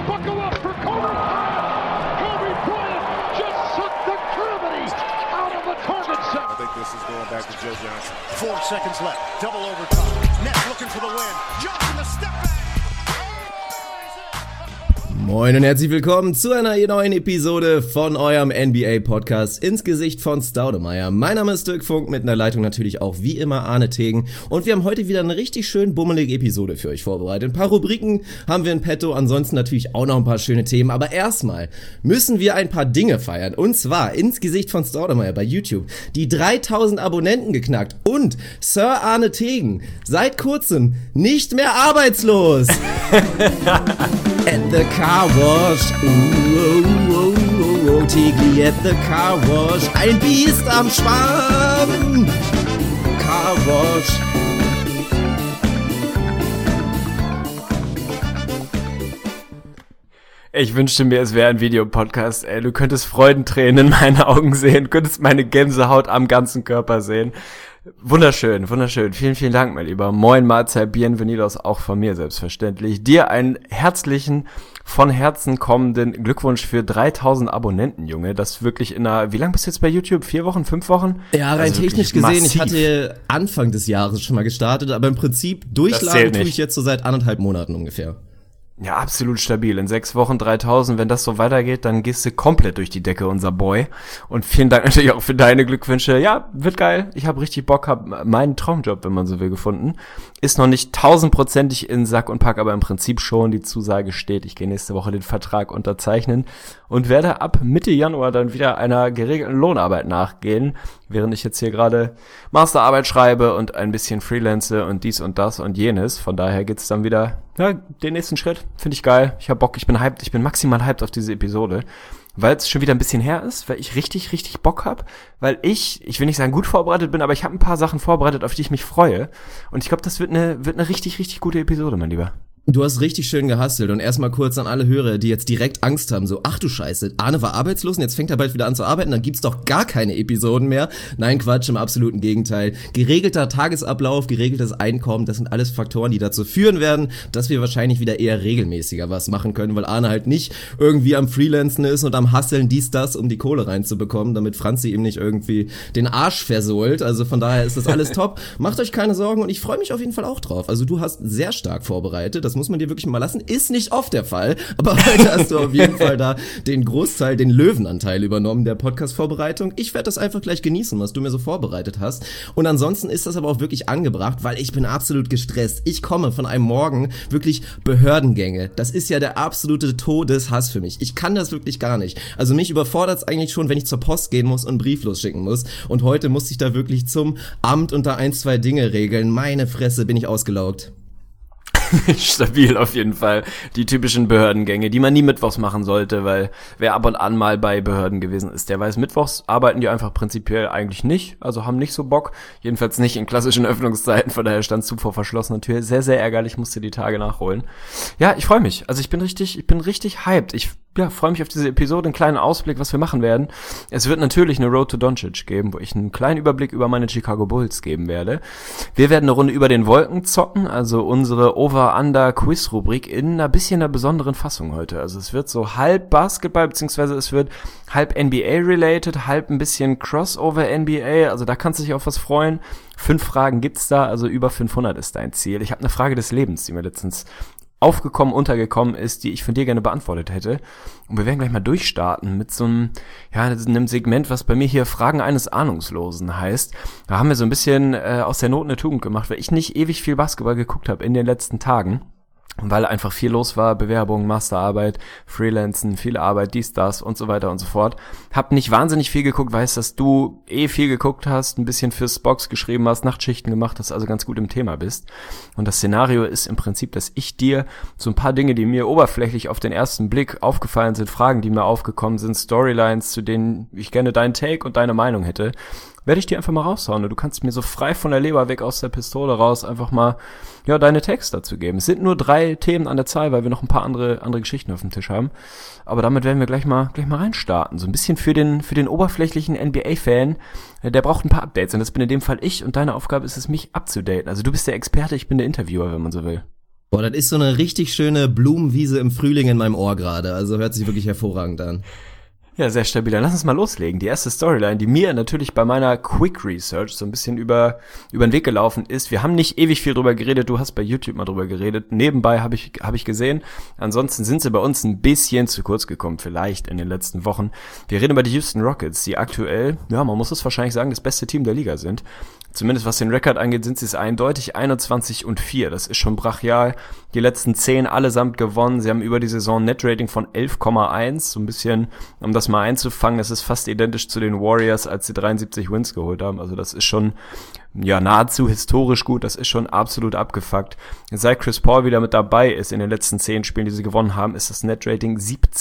Buckle up for Kobe Bryant. Kobe Bryant just sucked the gravity out of the target set. I think this is going back to Joe Johnson. 4 seconds left. Double overtime. Nets looking for the win. Johnson the step back. Moin und herzlich willkommen zu einer neuen Episode von eurem NBA-Podcast ins Gesicht von Staudemeyer. Mein Name ist Dirk Funk, mit einer Leitung natürlich auch wie immer Arne Tegen. Und wir haben heute wieder eine richtig schön bummelige Episode für euch vorbereitet. Ein paar Rubriken haben wir in petto, ansonsten natürlich auch noch ein paar schöne Themen. Aber erstmal müssen wir ein paar Dinge feiern. Und zwar ins Gesicht von Staudemeyer bei YouTube. Die 3000 Abonnenten geknackt und Sir Arne Tegen seit kurzem nicht mehr arbeitslos. At the car wash, Tegli at the car wash, ein Biest am Schwamm, car wash. Ich wünschte mir, es wäre ein Videopodcast, ey. Du könntest Freudentränen in meinen Augen sehen, könntest meine Gänsehaut am ganzen Körper sehen. Wunderschön, wunderschön. Vielen, vielen Dank, mein Lieber. Moin, Mahlzeit, Bienvenidos, auch von mir selbstverständlich. Dir einen herzlichen, von Herzen kommenden Glückwunsch für 3000 Abonnenten, Junge. Das wirklich wie lange bist du jetzt bei YouTube? 4 Wochen, 5 Wochen? Ja, rein also technisch gesehen, massiv. Ich hatte Anfang des Jahres schon mal gestartet, aber im Prinzip durchladen tue ich jetzt so seit 1,5 Monaten ungefähr. Ja, absolut stabil. In 6 Wochen 3000, wenn das so weitergeht, dann gehst du komplett durch die Decke, unser Boy. Und vielen Dank natürlich auch für deine Glückwünsche. Ja, wird geil. Ich habe richtig Bock, hab meinen Traumjob, wenn man so will, gefunden. Ist noch nicht 1000%ig in Sack und Pack, aber im Prinzip schon. Die Zusage steht. Ich gehe nächste Woche den Vertrag unterzeichnen und werde ab Mitte Januar dann wieder einer geregelten Lohnarbeit nachgehen, während ich jetzt hier gerade Masterarbeit schreibe und ein bisschen freelance und dies und das und jenes. Von daher geht's dann wieder, ja, den nächsten Schritt. Finde ich geil. Ich hab Bock, ich bin hyped, ich bin maximal hyped auf diese Episode, weil es schon wieder ein bisschen her ist, weil ich richtig, richtig Bock hab, weil ich will nicht sagen gut vorbereitet bin, aber ich habe ein paar Sachen vorbereitet, auf die ich mich freue. Und ich glaube, das wird eine richtig, richtig gute Episode, mein Lieber. Du hast richtig schön gehustelt und erstmal kurz an alle Hörer, die jetzt direkt Angst haben, so, ach du Scheiße, Arne war arbeitslos und jetzt fängt er bald wieder an zu arbeiten, dann gibt's doch gar keine Episoden mehr. Nein, Quatsch, im absoluten Gegenteil. Geregelter Tagesablauf, geregeltes Einkommen, das sind alles Faktoren, die dazu führen werden, dass wir wahrscheinlich wieder eher regelmäßiger was machen können, weil Arne halt nicht irgendwie am Freelancen ist und am Hustlen dies, das, um die Kohle reinzubekommen, damit Franzi ihm nicht irgendwie den Arsch versohlt. Also von daher ist das alles top. Macht euch keine Sorgen und ich freue mich auf jeden Fall auch drauf. Also du hast sehr stark vorbereitet, das muss man dir wirklich mal lassen. Ist nicht oft der Fall, aber heute hast du auf jeden Fall da den Großteil, den Löwenanteil übernommen der Podcast-Vorbereitung. Ich werde das einfach gleich genießen, was du mir so vorbereitet hast. Und ansonsten ist das aber auch wirklich angebracht, weil ich bin absolut gestresst. Ich komme von einem Morgen wirklich Behördengänge. Das ist ja der absolute Todeshass für mich. Ich kann das wirklich gar nicht. Also mich überfordert es eigentlich schon, wenn ich zur Post gehen muss und einen Brief losschicken muss. Und heute musste ich da wirklich zum Amt und da 1, 2 Dinge regeln. Meine Fresse, bin ich ausgelaugt. Stabil auf jeden Fall. Die typischen Behördengänge, die man nie mittwochs machen sollte, weil wer ab und an mal bei Behörden gewesen ist, der weiß, mittwochs arbeiten die einfach prinzipiell eigentlich nicht, also haben nicht so Bock, jedenfalls nicht in klassischen Öffnungszeiten, von daher standst du vor verschlossener Tür. Sehr, sehr ärgerlich, musste die Tage nachholen. Ja, ich freue mich, also ich bin richtig hyped. Ich freue mich auf diese Episode, einen kleinen Ausblick, was wir machen werden. Es wird natürlich eine Road to Doncic geben, wo ich einen kleinen Überblick über meine Chicago Bulls geben werde. Wir werden eine Runde über den Wolken zocken, also unsere Over-Under-Quiz-Rubrik in einer bisschen einer besonderen Fassung heute. Also es wird so halb Basketball, beziehungsweise es wird halb NBA-related, halb ein bisschen Crossover-NBA, also da kannst du dich auf was freuen. 5 Fragen gibt's da, also über 500 ist dein Ziel. Ich habe eine Frage des Lebens, die mir letztens untergekommen ist, die ich von dir gerne beantwortet hätte. Und wir werden gleich mal durchstarten mit so einem Segment, was bei mir hier Fragen eines Ahnungslosen heißt. Da haben wir so ein bisschen aus der Not eine Tugend gemacht, weil ich nicht ewig viel Basketball geguckt habe in den letzten Tagen. Weil einfach viel los war, Bewerbung, Masterarbeit, Freelancen, viel Arbeit, dies, das und so weiter und so fort. Hab nicht wahnsinnig viel geguckt, weiß, dass du viel geguckt hast, ein bisschen fürs Box geschrieben hast, Nachtschichten gemacht hast, also ganz gut im Thema bist. Und das Szenario ist im Prinzip, dass ich dir so ein paar Dinge, die mir oberflächlich auf den ersten Blick aufgefallen sind, Fragen, die mir aufgekommen sind, Storylines, zu denen ich gerne deinen Take und deine Meinung hätte, werde ich dir einfach mal raushauen. Und du kannst mir so frei von der Leber weg aus der Pistole raus einfach mal deine Takes dazu geben. Es sind nur 3 Themen an der Zahl, weil wir noch ein paar andere Geschichten auf dem Tisch haben. Aber damit werden wir gleich mal reinstarten. So ein bisschen für den oberflächlichen NBA-Fan, der braucht ein paar Updates. Und das bin in dem Fall ich. Und deine Aufgabe ist es, mich abzudaten. Also du bist der Experte, ich bin der Interviewer, wenn man so will. Boah, das ist so eine richtig schöne Blumenwiese im Frühling in meinem Ohr gerade. Also hört sich wirklich hervorragend an. Ja, sehr stabil. Dann lass uns mal loslegen. Die erste Storyline, die mir natürlich bei meiner Quick Research so ein bisschen über den Weg gelaufen ist. Wir haben nicht ewig viel drüber geredet. Du hast bei YouTube mal drüber geredet. Nebenbei habe ich gesehen. Ansonsten sind sie bei uns ein bisschen zu kurz gekommen, vielleicht in den letzten Wochen. Wir reden über die Houston Rockets, die aktuell, ja, man muss es wahrscheinlich sagen, das beste Team der Liga sind. Zumindest was den Rekord angeht, sind sie es eindeutig 21-4. Das ist schon brachial. Die letzten 10 allesamt gewonnen. Sie haben über die Saison ein Net-Rating von 11,1. So ein bisschen, um das mal einzufangen, das ist fast identisch zu den Warriors, als sie 73 Wins geholt haben. Also das ist schon, ja, nahezu historisch gut. Das ist schon absolut abgefuckt. Seit Chris Paul wieder mit dabei ist in den letzten 10 Spielen, die sie gewonnen haben, ist das Net-Rating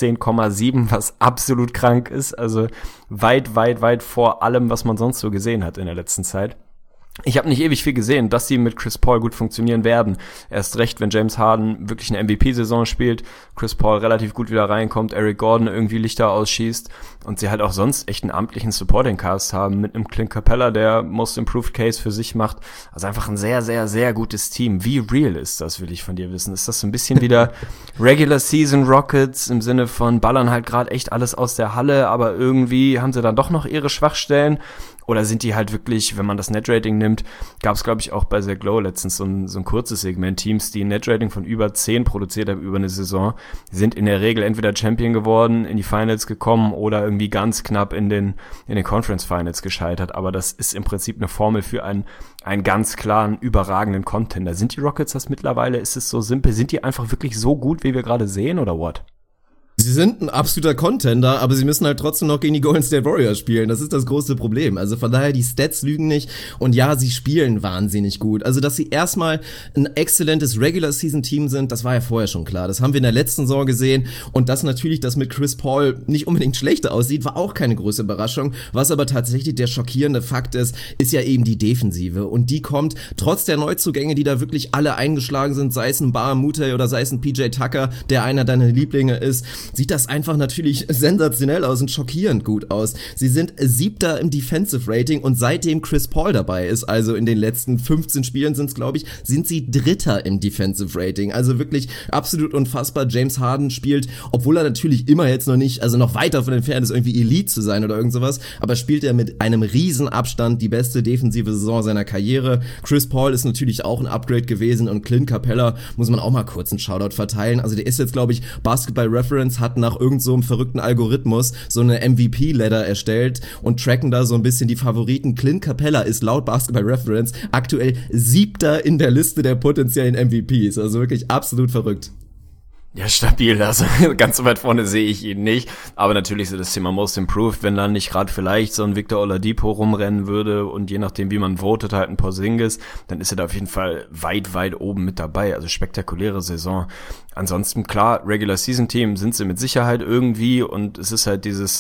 17,7, was absolut krank ist. Also weit, weit, weit vor allem, was man sonst so gesehen hat in der letzten Zeit. Ich habe nicht ewig viel gesehen, dass sie mit Chris Paul gut funktionieren werden. Erst recht, wenn James Harden wirklich eine MVP-Saison spielt, Chris Paul relativ gut wieder reinkommt, Eric Gordon irgendwie Lichter ausschießt und sie halt auch sonst echt einen amtlichen Supporting-Cast haben mit einem Clint Capella, der Most Improved Case für sich macht. Also einfach ein sehr, sehr, sehr gutes Team. Wie real ist das, will ich von dir wissen? Ist das so ein bisschen wieder Regular Season Rockets im Sinne von ballern halt gerade echt alles aus der Halle, aber irgendwie haben sie dann doch noch ihre Schwachstellen? Oder sind die halt wirklich, wenn man das Net-Rating nimmt, gab es, glaube ich, auch bei The Glow letztens so ein kurzes Segment. Teams, die ein Net-Rating von über 10 produziert haben über eine Saison, sind in der Regel entweder Champion geworden, in die Finals gekommen oder irgendwie ganz knapp in den Conference Finals gescheitert. Aber das ist im Prinzip eine Formel für einen ganz klaren, überragenden Contender. Sind die Rockets das mittlerweile? Ist es so simpel? Sind die einfach wirklich so gut, wie wir gerade sehen, oder what? Sie sind ein absoluter Contender, aber sie müssen halt trotzdem noch gegen die Golden State Warriors spielen. Das ist das große Problem. Also von daher, die Stats lügen nicht. Und ja, sie spielen wahnsinnig gut. Also, dass sie erstmal ein exzellentes Regular-Season-Team sind, das war ja vorher schon klar. Das haben wir in der letzten Saison gesehen. Und dass natürlich das mit Chris Paul nicht unbedingt schlechter aussieht, war auch keine große Überraschung. Was aber tatsächlich der schockierende Fakt ist ja eben die Defensive. Und die kommt trotz der Neuzugänge, die da wirklich alle eingeschlagen sind, sei es ein Bar Mute oder sei es ein PJ Tucker, der einer deiner Lieblinge ist, sieht das einfach natürlich sensationell aus und schockierend gut aus. Sie sind 7. im Defensive Rating und seitdem Chris Paul dabei ist, also in den letzten 15 Spielen sind es, glaube ich, sind sie 3. im Defensive Rating. Also wirklich absolut unfassbar. James Harden spielt, obwohl er natürlich immer jetzt noch nicht, also noch weit davon entfernt ist, irgendwie Elite zu sein oder irgend sowas, aber spielt er mit einem riesen Abstand die beste defensive Saison seiner Karriere. Chris Paul ist natürlich auch ein Upgrade gewesen und Clint Capella muss man auch mal kurz einen Shoutout verteilen. Also der ist jetzt, glaube ich, Basketball Reference hat nach irgend so einem verrückten Algorithmus so eine MVP-Ladder erstellt und tracken da so ein bisschen die Favoriten. Clint Capella ist laut Basketball Reference aktuell 7. in der Liste der potenziellen MVPs. Also wirklich absolut verrückt. Ja, stabil, also ganz so weit vorne sehe ich ihn nicht, aber natürlich so das Thema Most Improved, wenn dann nicht gerade vielleicht so ein Victor Oladipo rumrennen würde und je nachdem wie man votet halt ein Porzingis, dann ist er da auf jeden Fall weit, weit oben mit dabei, also spektakuläre Saison. Ansonsten klar, Regular Season Team sind sie mit Sicherheit irgendwie und es ist halt dieses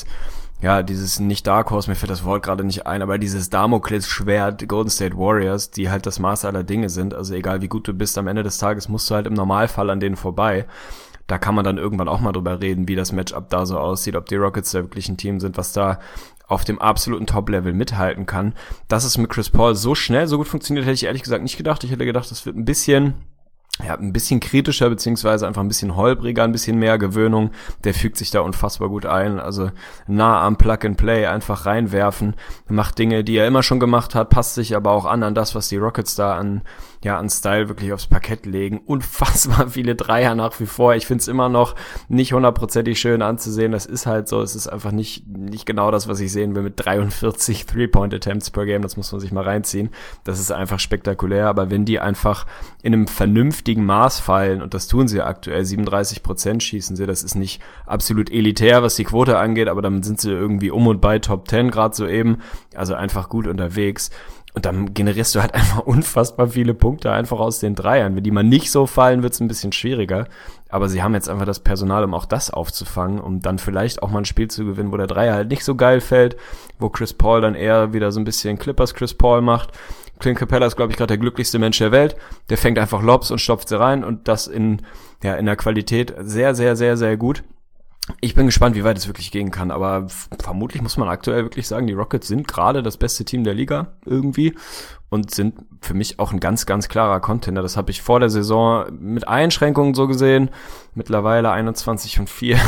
nicht Dark Horse, mir fällt das Wort gerade nicht ein, aber dieses Damoklesschwert Golden State Warriors, die halt das Maß aller Dinge sind, also egal wie gut du bist, am Ende des Tages musst du halt im Normalfall an denen vorbei. Da kann man dann irgendwann auch mal drüber reden, wie das Matchup da so aussieht, ob die Rockets da wirklich ein Team sind, was da auf dem absoluten Top-Level mithalten kann. Dass es mit Chris Paul so schnell, so gut funktioniert, hätte ich ehrlich gesagt nicht gedacht. Ich hätte gedacht, das wird ein bisschen kritischer, beziehungsweise einfach ein bisschen holpriger, ein bisschen mehr Gewöhnung. Der fügt sich da unfassbar gut ein. Also nah am Plug-and-Play einfach reinwerfen, macht Dinge, die er immer schon gemacht hat, passt sich aber auch an das, was die Rockets da an Style wirklich aufs Parkett legen. Unfassbar viele Dreier nach wie vor. Ich find's immer noch nicht 100%ig schön anzusehen. Das ist halt so. Es ist einfach nicht genau das, was ich sehen will mit 43 Three-Point-Attempts per Game. Das muss man sich mal reinziehen. Das ist einfach spektakulär. Aber wenn die einfach in einem vernünftigen Maß fallen, und das tun sie aktuell, 37% schießen sie, das ist nicht absolut elitär, was die Quote angeht, aber dann sind sie irgendwie um und bei Top 10 gerade so eben. Also einfach gut unterwegs. Und dann generierst du halt einfach unfassbar viele Punkte einfach aus den Dreiern. Wenn die mal nicht so fallen, wird's ein bisschen schwieriger. Aber sie haben jetzt einfach das Personal, um auch das aufzufangen, um dann vielleicht auch mal ein Spiel zu gewinnen, wo der Dreier halt nicht so geil fällt, wo Chris Paul dann eher wieder so ein bisschen Clippers Chris Paul macht. Clint Capella ist, glaube ich, gerade der glücklichste Mensch der Welt. Der fängt einfach Lobs und stopft sie rein und das in der Qualität sehr, sehr, sehr, sehr gut. Ich bin gespannt, wie weit es wirklich gehen kann, aber vermutlich muss man aktuell wirklich sagen, die Rockets sind gerade das beste Team der Liga irgendwie und sind für mich auch ein ganz, ganz klarer Contender. Das habe ich vor der Saison mit Einschränkungen so gesehen. Mittlerweile 21,4,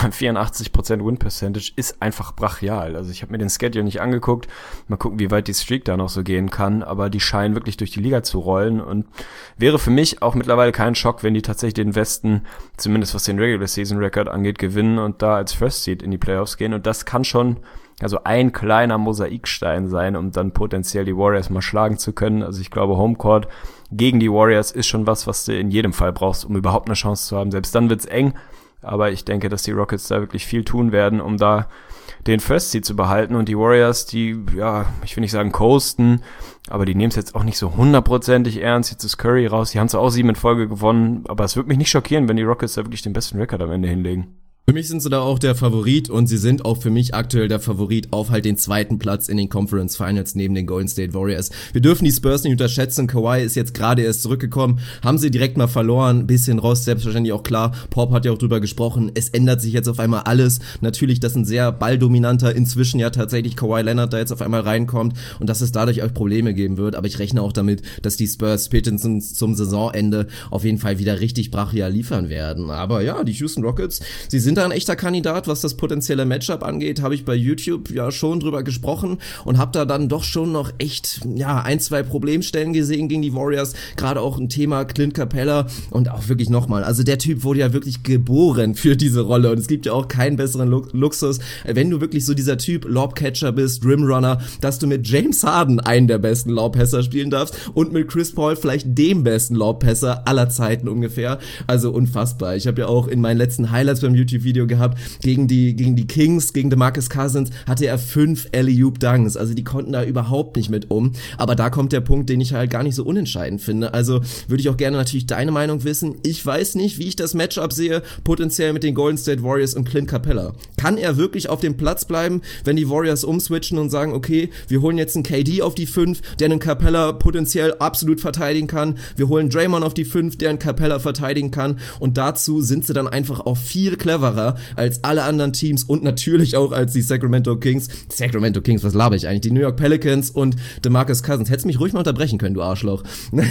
84% Win Percentage ist einfach brachial. Also ich habe mir den Schedule nicht angeguckt. Mal gucken, wie weit die Streak da noch so gehen kann. Aber die scheinen wirklich durch die Liga zu rollen und wäre für mich auch mittlerweile kein Schock, wenn die tatsächlich den Westen, zumindest was den Regular Season Record angeht, gewinnen und da als First Seed in die Playoffs gehen. Und das kann schon also ein kleiner Mosaikstein sein, um dann potenziell die Warriors mal schlagen zu können. Also ich glaube, Homecourt gegen die Warriors ist schon was du in jedem Fall brauchst, um überhaupt eine Chance zu haben. Selbst dann wird's eng, aber ich denke, dass die Rockets da wirklich viel tun werden, um da den First Seed zu behalten. Und die Warriors, die, ja, ich will nicht sagen coasten, aber die nehmen es jetzt auch nicht so 100%ig ernst. Jetzt ist Curry raus, die haben zwar auch 7 in Folge gewonnen, aber es würde mich nicht schockieren, wenn die Rockets da wirklich den besten Rekord am Ende hinlegen. Für mich sind sie da auch der Favorit und sie sind auch für mich aktuell der Favorit auf halt den zweiten Platz in den Conference Finals neben den Golden State Warriors. Wir dürfen die Spurs nicht unterschätzen. Kawhi ist jetzt gerade erst zurückgekommen, haben sie direkt mal verloren, bisschen raus, selbstverständlich auch klar. Pop hat ja auch drüber gesprochen, es ändert sich jetzt auf einmal alles. Natürlich, dass ein sehr balldominanter, inzwischen ja tatsächlich Kawhi Leonard da jetzt auf einmal reinkommt und dass es dadurch auch Probleme geben wird. Aber ich rechne auch damit, dass die Spurs spätestens zum Saisonende auf jeden Fall wieder richtig brachial liefern werden. Aber ja, die Houston Rockets, sie sind da ein echter Kandidat, was das potenzielle Matchup angeht, habe ich bei YouTube ja schon drüber gesprochen und habe da dann doch schon noch echt, ja, 1-2 Problemstellen gesehen gegen die Warriors, gerade auch ein Thema Clint Capella und auch wirklich nochmal, also der Typ wurde ja wirklich geboren für diese Rolle und es gibt ja auch keinen besseren Luxus, wenn du wirklich so dieser Typ Lobcatcher bist, Rimrunner, dass du mit James Harden einen der besten Lobpässer spielen darfst und mit Chris Paul vielleicht dem besten Lobpässer aller Zeiten ungefähr, also unfassbar. Ich habe ja auch in meinen letzten Highlights beim YouTube-Video gehabt, gegen die Kings, gegen DeMarcus Cousins, hatte er 5 Alley-Oop Dunks, also die konnten da überhaupt nicht mit um, aber da kommt der Punkt, den ich halt gar nicht so unentscheidend finde, also würde ich auch gerne natürlich deine Meinung wissen. Ich weiß nicht, wie ich das Matchup sehe, potenziell mit den Golden State Warriors und Clint Capella. Kann er wirklich auf dem Platz bleiben, wenn die Warriors umswitchen und sagen, okay, wir holen jetzt einen KD auf die 5, der einen Capella potenziell absolut verteidigen kann, wir holen Draymond auf die 5, der einen Capella verteidigen kann und dazu sind sie dann einfach auch viel cleverer als alle anderen Teams und natürlich auch als die Sacramento Kings, was laber ich eigentlich? Die New York Pelicans und DeMarcus Cousins. Hättest mich ruhig mal unterbrechen können, du Arschloch.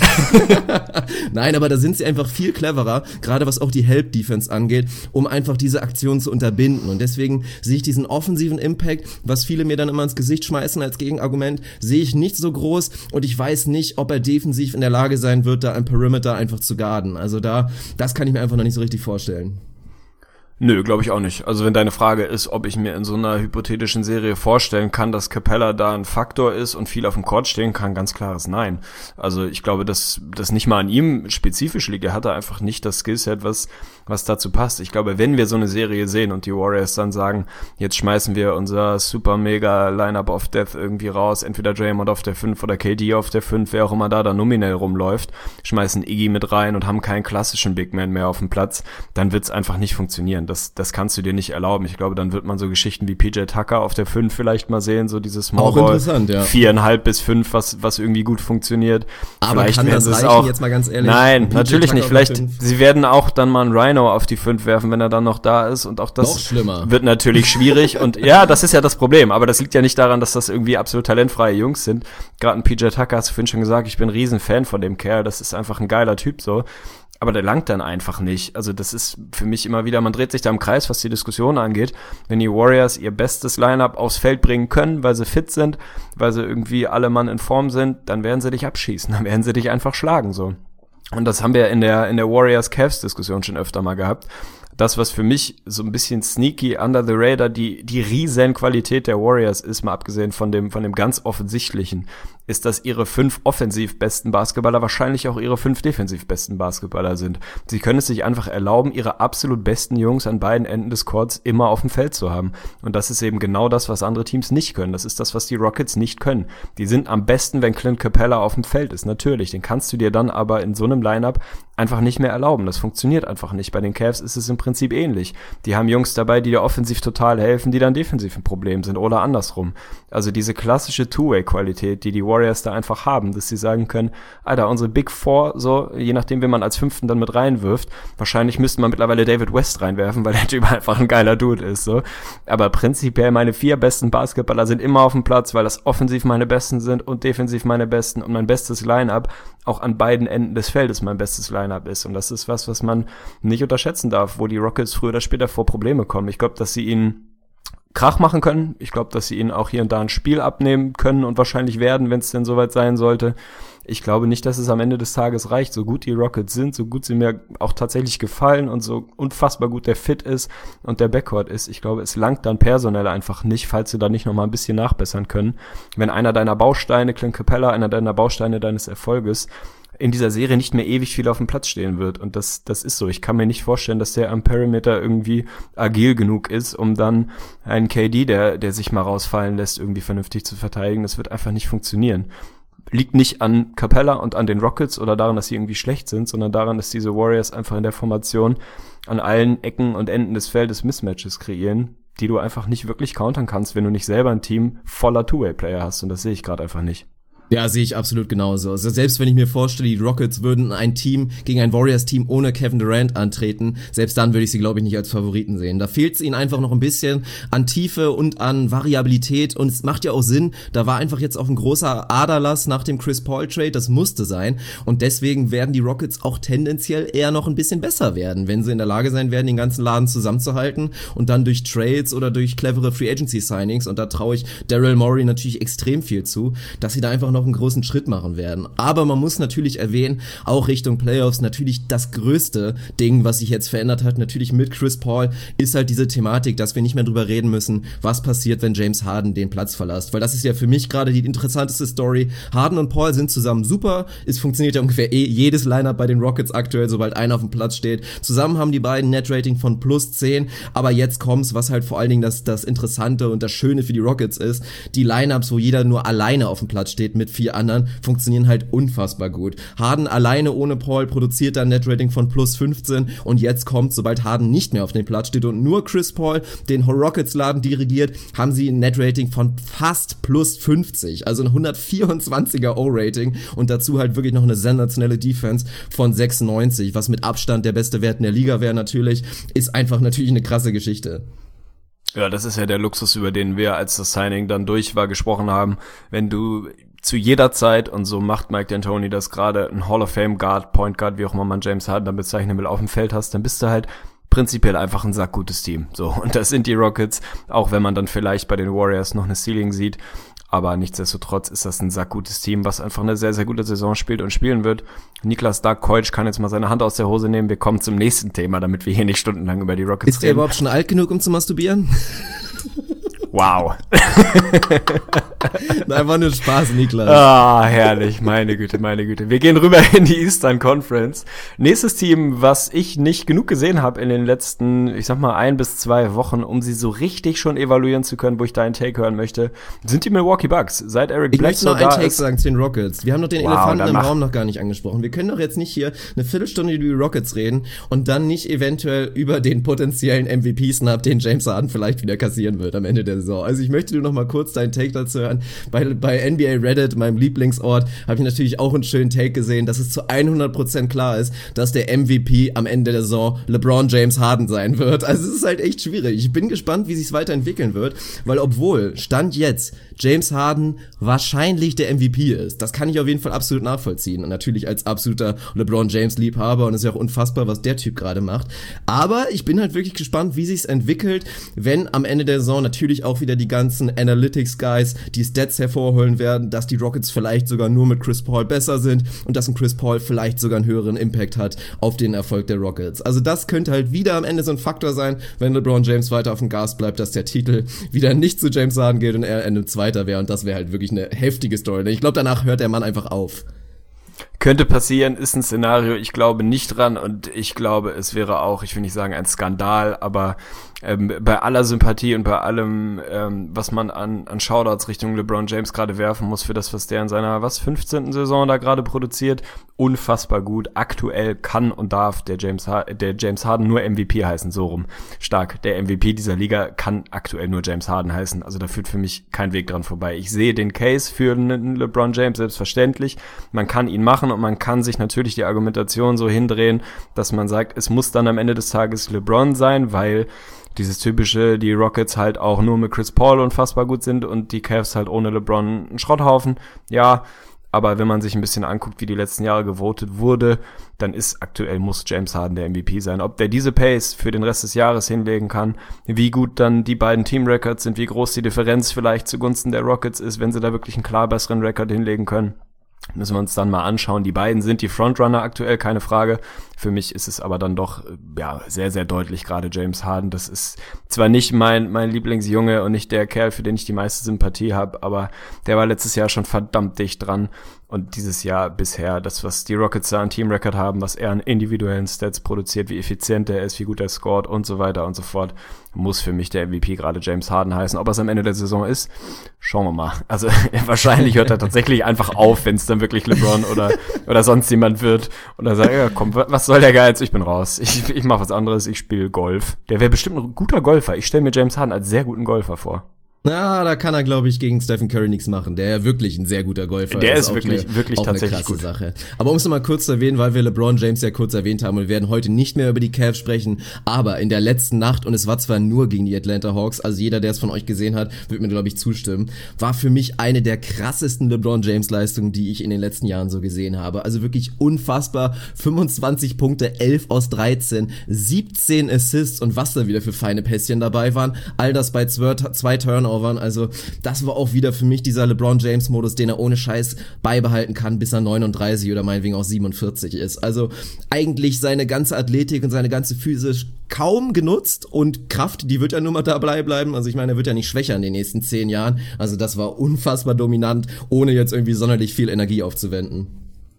Nein, aber da sind sie einfach viel cleverer, gerade was auch die Help-Defense angeht, um einfach diese Aktion zu unterbinden. Und deswegen sehe ich diesen offensiven Impact, was viele mir dann immer ins Gesicht schmeißen als Gegenargument, sehe ich nicht so groß und ich weiß nicht, ob er defensiv in der Lage sein wird, da am Perimeter einfach zu guarden. Also das kann ich mir einfach noch nicht so richtig vorstellen. Nö, glaube ich auch nicht. Also wenn deine Frage ist, ob ich mir in so einer hypothetischen Serie vorstellen kann, dass Capella da ein Faktor ist und viel auf dem Court stehen kann, ganz klares Nein. Also ich glaube, dass das nicht mal an ihm spezifisch liegt. Er hat da einfach nicht das Skillset, was dazu passt. Ich glaube, wenn wir so eine Serie sehen und die Warriors dann sagen, jetzt schmeißen wir unser super mega Lineup of Death irgendwie raus, entweder Draymond auf der 5 oder KD auf der 5, wer auch immer da nominell rumläuft, schmeißen Iggy mit rein und haben keinen klassischen Big Man mehr auf dem Platz, dann wird's einfach nicht funktionieren. Das kannst du dir nicht erlauben. Ich glaube, dann wird man so Geschichten wie PJ Tucker auf der 5 vielleicht mal sehen, so dieses Small Ball, 4,5 bis 5, was irgendwie gut funktioniert. Aber vielleicht kann das reichen, jetzt mal ganz ehrlich? Nein, natürlich nicht. Vielleicht, sie werden auch dann mal einen Rhino auf die 5 werfen, wenn er dann noch da ist und auch das wird natürlich schwierig und ja, das ist ja das Problem, aber das liegt ja nicht daran, dass das irgendwie absolut talentfreie Jungs sind. Gerade ein PJ Tucker, hast du vorhin schon gesagt, ich bin ein Riesenfan von dem Kerl, das ist einfach ein geiler Typ so. Aber der langt dann einfach nicht. Also das ist für mich immer wieder, man dreht sich da im Kreis, was die Diskussion angeht. Wenn die Warriors ihr bestes Lineup aufs Feld bringen können, weil sie fit sind, weil sie irgendwie alle Mann in Form sind, dann werden sie dich abschießen, dann werden sie dich einfach schlagen, so. Und das haben wir in der Warriors-Cavs-Diskussion schon öfter mal gehabt. Das, was für mich so ein bisschen sneaky under the radar die riesen Qualität der Warriors ist, mal abgesehen von dem ganz offensichtlichen, ist, dass ihre 5 offensiv besten Basketballer wahrscheinlich auch ihre 5 defensiv besten Basketballer sind. Sie können es sich einfach erlauben, ihre absolut besten Jungs an beiden Enden des Courts immer auf dem Feld zu haben. Und das ist eben genau das, was andere Teams nicht können. Das ist das, was die Rockets nicht können. Die sind am besten, wenn Clint Capella auf dem Feld ist, natürlich. Den kannst du dir dann aber in so einem Lineup einfach nicht mehr erlauben. Das funktioniert einfach nicht. Bei den Cavs ist es im Prinzip ähnlich. Die haben Jungs dabei, die dir offensiv total helfen, die dann defensiv ein Problem sind oder andersrum. Also diese klassische Two-Way-Qualität, die Warriors da einfach haben, dass sie sagen können, Alter, unsere Big Four, so, je nachdem, wen man als Fünften dann mit reinwirft, wahrscheinlich müsste man mittlerweile David West reinwerfen, weil der Typ einfach ein geiler Dude ist, so. Aber prinzipiell meine 4 besten Basketballer sind immer auf dem Platz, weil das offensiv meine besten sind und defensiv meine besten und mein bestes Line-Up auch an beiden Enden des Feldes mein bestes Line-Up ist. Und das ist was man nicht unterschätzen darf, wo die Rockets früher oder später vor Probleme kommen. Ich glaube, dass sie ihnen Krach machen können. Ich glaube, dass sie ihnen auch hier und da ein Spiel abnehmen können und wahrscheinlich werden, wenn es denn soweit sein sollte. Ich glaube nicht, dass es am Ende des Tages reicht, so gut die Rockets sind, so gut sie mir auch tatsächlich gefallen und so unfassbar gut der Fit ist und der Backcourt ist. Ich glaube, es langt dann personell einfach nicht, falls sie da nicht nochmal ein bisschen nachbessern können. Wenn einer deiner Bausteine, Clint Capella, einer deiner Bausteine deines Erfolges, in dieser Serie nicht mehr ewig viel auf dem Platz stehen wird. Und das ist so. Ich kann mir nicht vorstellen, dass der am Perimeter irgendwie agil genug ist, um dann einen KD, der sich mal rausfallen lässt, irgendwie vernünftig zu verteidigen. Das wird einfach nicht funktionieren. Liegt nicht an Capella und an den Rockets oder daran, dass sie irgendwie schlecht sind, sondern daran, dass diese Warriors einfach in der Formation an allen Ecken und Enden des Feldes Mismatches kreieren, die du einfach nicht wirklich countern kannst, wenn du nicht selber ein Team voller Two-Way-Player hast. Und das sehe ich gerade einfach nicht. Ja, sehe ich absolut genauso. Also selbst wenn ich mir vorstelle, die Rockets würden ein Team gegen ein Warriors-Team ohne Kevin Durant antreten, selbst dann würde ich sie, glaube ich, nicht als Favoriten sehen. Da fehlt es ihnen einfach noch ein bisschen an Tiefe und an Variabilität und es macht ja auch Sinn, da war einfach jetzt auch ein großer Aderlass nach dem Chris Paul-Trade, das musste sein und deswegen werden die Rockets auch tendenziell eher noch ein bisschen besser werden, wenn sie in der Lage sein werden, den ganzen Laden zusammenzuhalten und dann durch Trades oder durch clevere Free-Agency-Signings, und da traue ich Daryl Morey natürlich extrem viel zu, dass sie da einfach noch einen großen Schritt machen werden. Aber man muss natürlich erwähnen, auch Richtung Playoffs, natürlich das größte Ding, was sich jetzt verändert hat, natürlich mit Chris Paul, ist halt diese Thematik, dass wir nicht mehr drüber reden müssen, was passiert, wenn James Harden den Platz verlässt. Weil das ist ja für mich gerade die interessanteste Story. Harden und Paul sind zusammen super. Es funktioniert ja ungefähr jedes Lineup bei den Rockets aktuell, sobald einer auf dem Platz steht. Zusammen haben die beiden Net-Rating von +10. Aber jetzt kommt's, was halt vor allen Dingen das Interessante und das Schöne für die Rockets ist. Die Lineups, wo jeder nur alleine auf dem Platz steht mit 4 anderen, funktionieren halt unfassbar gut. Harden alleine ohne Paul produziert dann Net-Rating von +15 und jetzt kommt, sobald Harden nicht mehr auf dem Platz steht und nur Chris Paul den Rockets-Laden dirigiert, haben sie ein Net-Rating von fast +50, also ein 124er O-Rating und dazu halt wirklich noch eine sensationelle Defense von 96, was mit Abstand der beste Wert in der Liga wäre natürlich, ist einfach natürlich eine krasse Geschichte. Ja, das ist ja der Luxus, über den wir, als das Signing dann durch war, gesprochen haben. Wenn du zu jeder Zeit, und so macht Mike D'Antoni das gerade, ein Hall of Fame Guard, Point Guard, wie auch immer man James Harden dann bezeichnen will, auf dem Feld hast, dann bist du halt prinzipiell einfach ein sackgutes Team. So, und das sind die Rockets, auch wenn man dann vielleicht bei den Warriors noch eine Ceiling sieht. Aber nichtsdestotrotz ist das ein sackgutes Team, was einfach eine sehr, sehr gute Saison spielt und spielen wird. Niklas Dark-Koic kann jetzt mal seine Hand aus der Hose nehmen. Wir kommen zum nächsten Thema, damit wir hier nicht stundenlang über die Rockets reden. Ist der überhaupt schon alt genug, um zu masturbieren? Wow. Nein, war nur Spaß, Niklas. Ah, herrlich, meine Güte, meine Güte. Wir gehen rüber in die Eastern Conference. Nächstes Team, was ich nicht genug gesehen habe in den letzten, ich sag mal, 1 bis 2 Wochen, um sie so richtig schon evaluieren zu können, wo ich da einen Take hören möchte, sind die Milwaukee Bucks. Seit Eric Bledsoe da ist. Ich möchte noch einen Take sagen zu den Rockets. Wir haben doch den Elefanten im Raum noch gar nicht angesprochen. Wir können doch jetzt nicht hier eine Viertelstunde über die Rockets reden und dann nicht eventuell über den potenziellen MVP-Snap, den James Harden vielleicht wieder kassieren wird am Ende der Saison. Also ich möchte nur noch mal kurz deinen Take dazu hören. Bei NBA Reddit, meinem Lieblingsort, habe ich natürlich auch einen schönen Take gesehen, dass es zu 100% klar ist, dass der MVP am Ende der Saison LeBron James Harden sein wird. Also es ist halt echt schwierig. Ich bin gespannt, wie sich's weiterentwickeln wird, weil obwohl Stand jetzt James Harden wahrscheinlich der MVP ist, das kann ich auf jeden Fall absolut nachvollziehen. Und natürlich als absoluter LeBron James Liebhaber, und es ist ja auch unfassbar, was der Typ gerade macht. Aber ich bin halt wirklich gespannt, wie sich's entwickelt, wenn am Ende der Saison natürlich auch wieder die ganzen Analytics-Guys die Stats hervorholen werden, dass die Rockets vielleicht sogar nur mit Chris Paul besser sind und dass ein Chris Paul vielleicht sogar einen höheren Impact hat auf den Erfolg der Rockets. Also das könnte halt wieder am Ende so ein Faktor sein, wenn LeBron James weiter auf dem Gas bleibt, dass der Titel wieder nicht zu James Harden geht und er Ende Zweiter wäre, und das wäre halt wirklich eine heftige Story. Ich glaube, danach hört der Mann einfach auf. Könnte passieren, ist ein Szenario, ich glaube nicht dran und ich glaube, es wäre auch, ich will nicht sagen ein Skandal, aber bei aller Sympathie und bei allem, was man an Shoutouts Richtung LeBron James gerade werfen muss für das, was der in seiner, 15. Saison da gerade produziert, unfassbar gut. Aktuell kann und darf der James Harden nur MVP heißen, so rum. Stark. Der MVP dieser Liga kann aktuell nur James Harden heißen, also da führt für mich kein Weg dran vorbei. Ich sehe den Case für einen LeBron James selbstverständlich. Man kann ihn machen und man kann sich natürlich die Argumentation so hindrehen, dass man sagt, es muss dann am Ende des Tages LeBron sein, weil dieses typische, die Rockets halt auch nur mit Chris Paul unfassbar gut sind und die Cavs halt ohne LeBron ein Schrotthaufen. Ja, aber wenn man sich ein bisschen anguckt, wie die letzten Jahre gewotet wurde, dann muss James Harden der MVP sein. Ob der diese Pace für den Rest des Jahres hinlegen kann, wie gut dann die beiden Team-Records sind, wie groß die Differenz vielleicht zugunsten der Rockets ist, wenn sie da wirklich einen klar besseren Record hinlegen können, müssen wir uns dann mal anschauen. Die beiden sind die Frontrunner aktuell, keine Frage. Für mich ist es aber dann doch sehr, sehr deutlich, gerade James Harden. Das ist zwar nicht mein Lieblingsjunge und nicht der Kerl, für den ich die meiste Sympathie habe, aber der war letztes Jahr schon verdammt dicht dran. Und dieses Jahr bisher, das, was die Rockets da an Team-Record haben, was er an individuellen Stats produziert, wie effizient er ist, wie gut er scored und so weiter und so fort, muss für mich der MVP gerade James Harden heißen. Ob er es am Ende der Saison ist, schauen wir mal. Also wahrscheinlich hört er tatsächlich einfach auf, wenn es dann wirklich LeBron oder sonst jemand wird. Und dann sagt er, ja, komm, was soll der Geiz? Ich bin raus. Ich mache was anderes, ich spiele Golf. Der wäre bestimmt ein guter Golfer. Ich stelle mir James Harden als sehr guten Golfer vor. Na, da kann er, glaube ich, gegen Stephen Curry nichts machen. Der ja wirklich ein sehr guter Golfer. Der ist wirklich tatsächlich eine krasse gut. Sache. Aber um es mal kurz zu erwähnen, weil wir LeBron James ja kurz erwähnt haben und wir werden heute nicht mehr über die Cavs sprechen, aber in der letzten Nacht, und es war zwar nur gegen die Atlanta Hawks, also jeder, der es von euch gesehen hat, wird mir, glaube ich, zustimmen, war für mich eine der krassesten LeBron James Leistungen, die ich in den letzten Jahren so gesehen habe. Also wirklich unfassbar. 25 Punkte, 11 aus 13, 17 Assists und was da wieder für feine Pässchen dabei waren. All das bei 2 Turnovern. Also das war auch wieder für mich dieser LeBron James Modus, den er ohne Scheiß beibehalten kann, bis er 39 oder meinetwegen auch 47 ist. Also eigentlich seine ganze Athletik und seine ganze Physis kaum genutzt und Kraft, die wird ja nur mal dabei bleiben. Also ich meine, er wird ja nicht schwächer in den nächsten 10 Jahren. Also das war unfassbar dominant, ohne jetzt irgendwie sonderlich viel Energie aufzuwenden.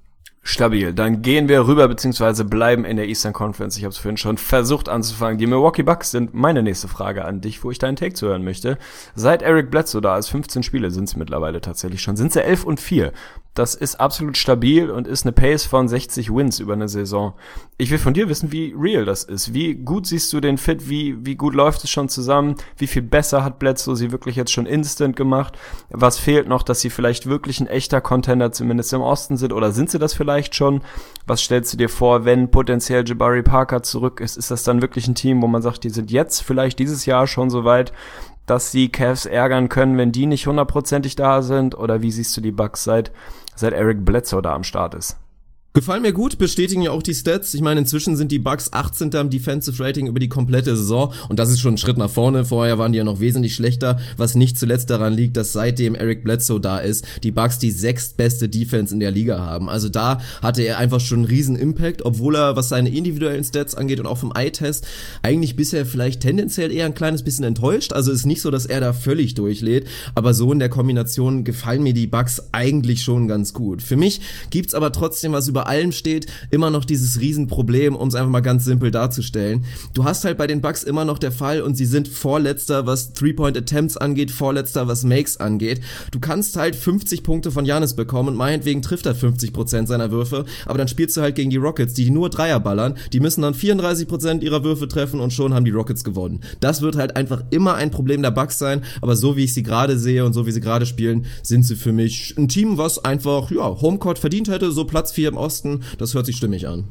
Stabil. Dann gehen wir rüber, beziehungsweise bleiben in der Eastern Conference. Ich habe es vorhin schon versucht anzufangen. Die Milwaukee Bucks sind meine nächste Frage an dich, wo ich deinen Take zu hören möchte. Seit Eric Bledsoe da ist, 15 Spiele sind es mittlerweile tatsächlich schon, sind sie 11-4. Das ist absolut stabil und ist eine Pace von 60 Wins über eine Saison. Ich will von dir wissen, wie real das ist. Wie gut siehst du den Fit? Wie gut läuft es schon zusammen? Wie viel besser hat Bledsoe sie wirklich jetzt schon instant gemacht? Was fehlt noch, dass sie vielleicht wirklich ein echter Contender zumindest im Osten sind? Oder sind sie das vielleicht schon? Was stellst du dir vor, wenn potenziell Jabari Parker zurück ist? Ist das dann wirklich ein Team, wo man sagt, die sind jetzt vielleicht dieses Jahr schon so weit, dass die Cavs ärgern können, wenn die nicht 100%ig da sind? Oder wie siehst du die Bucks seit Eric Bledsoe da am Start ist? Gefallen mir gut, bestätigen ja auch die Stats. Ich meine, inzwischen sind die Bucks 18. im Defensive Rating über die komplette Saison und das ist schon ein Schritt nach vorne. Vorher waren die ja noch wesentlich schlechter, was nicht zuletzt daran liegt, dass seitdem Eric Bledsoe da ist, die Bucks die 6. beste Defense in der Liga haben. Also da hatte er einfach schon einen riesen Impact, obwohl er, was seine individuellen Stats angeht und auch vom Eye-Test, eigentlich bisher vielleicht tendenziell eher ein kleines bisschen enttäuscht. Also ist nicht so, dass er da völlig durchlädt, aber so in der Kombination gefallen mir die Bucks eigentlich schon ganz gut. Für mich gibt's aber trotzdem, was über allem steht, immer noch dieses Riesenproblem, um es einfach mal ganz simpel darzustellen. Du hast halt bei den Bucks immer noch der Fall und sie sind Vorletzter, was 3-Point-Attempts angeht, Vorletzter, was Makes angeht. Du kannst halt 50 Punkte von Giannis bekommen und meinetwegen trifft er 50% seiner Würfe, aber dann spielst du halt gegen die Rockets, die nur Dreier ballern, die müssen dann 34% ihrer Würfe treffen und schon haben die Rockets gewonnen. Das wird halt einfach immer ein Problem der Bucks sein, aber so wie ich sie gerade sehe und so wie sie gerade spielen, sind sie für mich ein Team, was einfach, Homecourt verdient hätte, so Platz 4 im Osten, das hört sich stimmig an.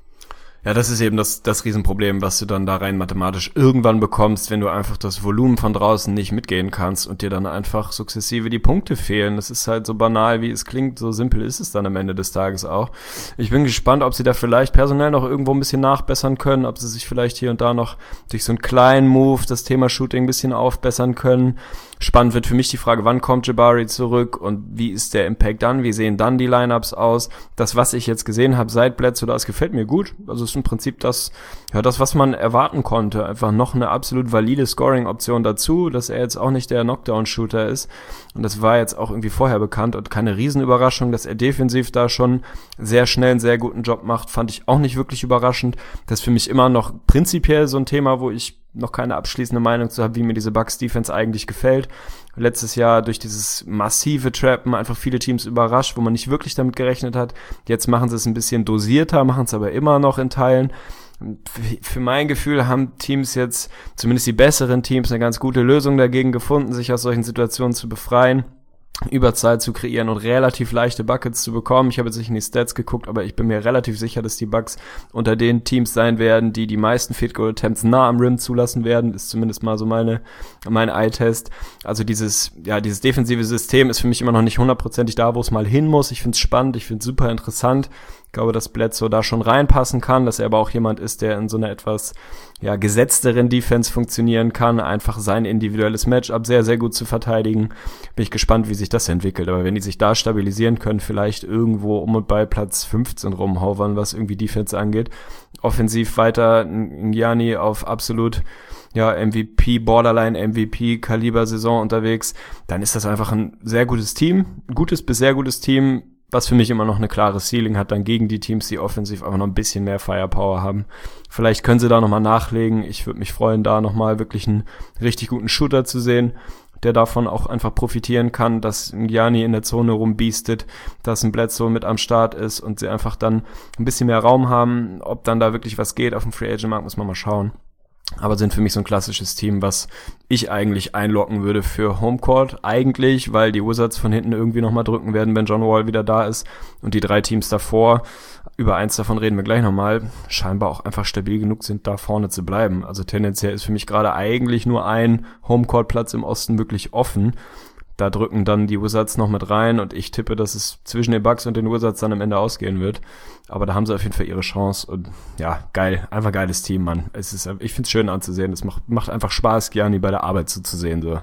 Ja, das ist eben das Riesenproblem, was du dann da rein mathematisch irgendwann bekommst, wenn du einfach das Volumen von draußen nicht mitgehen kannst und dir dann einfach sukzessive die Punkte fehlen. Das ist halt so banal, wie es klingt, so simpel ist es dann am Ende des Tages auch. Ich bin gespannt, ob sie da vielleicht personell noch irgendwo ein bisschen nachbessern können, ob sie sich vielleicht hier und da noch durch so einen kleinen Move das Thema Shooting ein bisschen aufbessern können. Spannend wird für mich die Frage, wann kommt Jabari zurück und wie ist der Impact dann? Wie sehen dann die Lineups aus? Das, was ich jetzt gesehen habe seit Bledsoe, das gefällt mir gut. Also es im Prinzip das, was man erwarten konnte. Einfach noch eine absolut valide Scoring-Option dazu, dass er jetzt auch nicht der Knockdown-Shooter ist. Und das war jetzt auch irgendwie vorher bekannt und keine Riesenüberraschung, dass er defensiv da schon sehr schnell einen sehr guten Job macht, fand ich auch nicht wirklich überraschend. Das ist für mich immer noch prinzipiell so ein Thema, wo ich noch keine abschließende Meinung zu habe, wie mir diese Bucks-Defense eigentlich gefällt. Letztes Jahr durch dieses massive Trappen einfach viele Teams überrascht, wo man nicht wirklich damit gerechnet hat. Jetzt machen sie es ein bisschen dosierter, machen es aber immer noch in Teilen. Für mein Gefühl haben Teams jetzt, zumindest die besseren Teams, eine ganz gute Lösung dagegen gefunden, sich aus solchen Situationen zu befreien, Überzahl zu kreieren und relativ leichte Buckets zu bekommen. Ich habe jetzt nicht in die Stats geguckt, aber ich bin mir relativ sicher, dass die Bucks unter den Teams sein werden, die die meisten Field Goal Attempts nah am Rim zulassen werden. Ist zumindest mal so mein Eye-Test. Also dieses defensive System ist für mich immer noch nicht 100%ig da, wo es mal hin muss. Ich finde es spannend, ich finde es super interessant. Ich glaube, dass Bledsoe da schon reinpassen kann, dass er aber auch jemand ist, der in so einer etwas gesetzteren Defense funktionieren kann, einfach sein individuelles Matchup sehr, sehr gut zu verteidigen. Bin ich gespannt, wie sich das entwickelt. Aber wenn die sich da stabilisieren können, vielleicht irgendwo um und bei Platz 15 rumhovern, was irgendwie Defense angeht. Offensiv weiter Gianni auf absolut MVP, Borderline-MVP-Kaliber-Saison unterwegs, dann ist das einfach ein sehr gutes Team, gutes bis sehr gutes Team, was für mich immer noch eine klare Ceiling hat, dann gegen die Teams, die offensiv einfach noch ein bisschen mehr Firepower haben. Vielleicht können sie da nochmal nachlegen. Ich würde mich freuen, da nochmal wirklich einen richtig guten Shooter zu sehen, der davon auch einfach profitieren kann, dass ein Gianni in der Zone rumbiestet, dass ein Bledsoe mit am Start ist und sie einfach dann ein bisschen mehr Raum haben. Ob dann da wirklich was geht auf dem Free Agent Markt, muss man mal schauen. Aber sind für mich so ein klassisches Team, was ich eigentlich einlocken würde für Homecourt. Eigentlich, weil die Wizards von hinten irgendwie nochmal drücken werden, wenn John Wall wieder da ist. Und die 3 Teams davor, über eins davon reden wir gleich nochmal, scheinbar auch einfach stabil genug sind, da vorne zu bleiben. Also tendenziell ist für mich gerade eigentlich nur ein Homecourt-Platz im Osten wirklich offen. Da drücken dann die Wizards noch mit rein und ich tippe, dass es zwischen den Bucks und den Wizards dann am Ende ausgehen wird. Aber da haben sie auf jeden Fall ihre Chance und geil, einfach geiles Team, Mann. Ich find's schön anzusehen, es macht einfach Spaß, Gianni bei der Arbeit zuzusehen, so.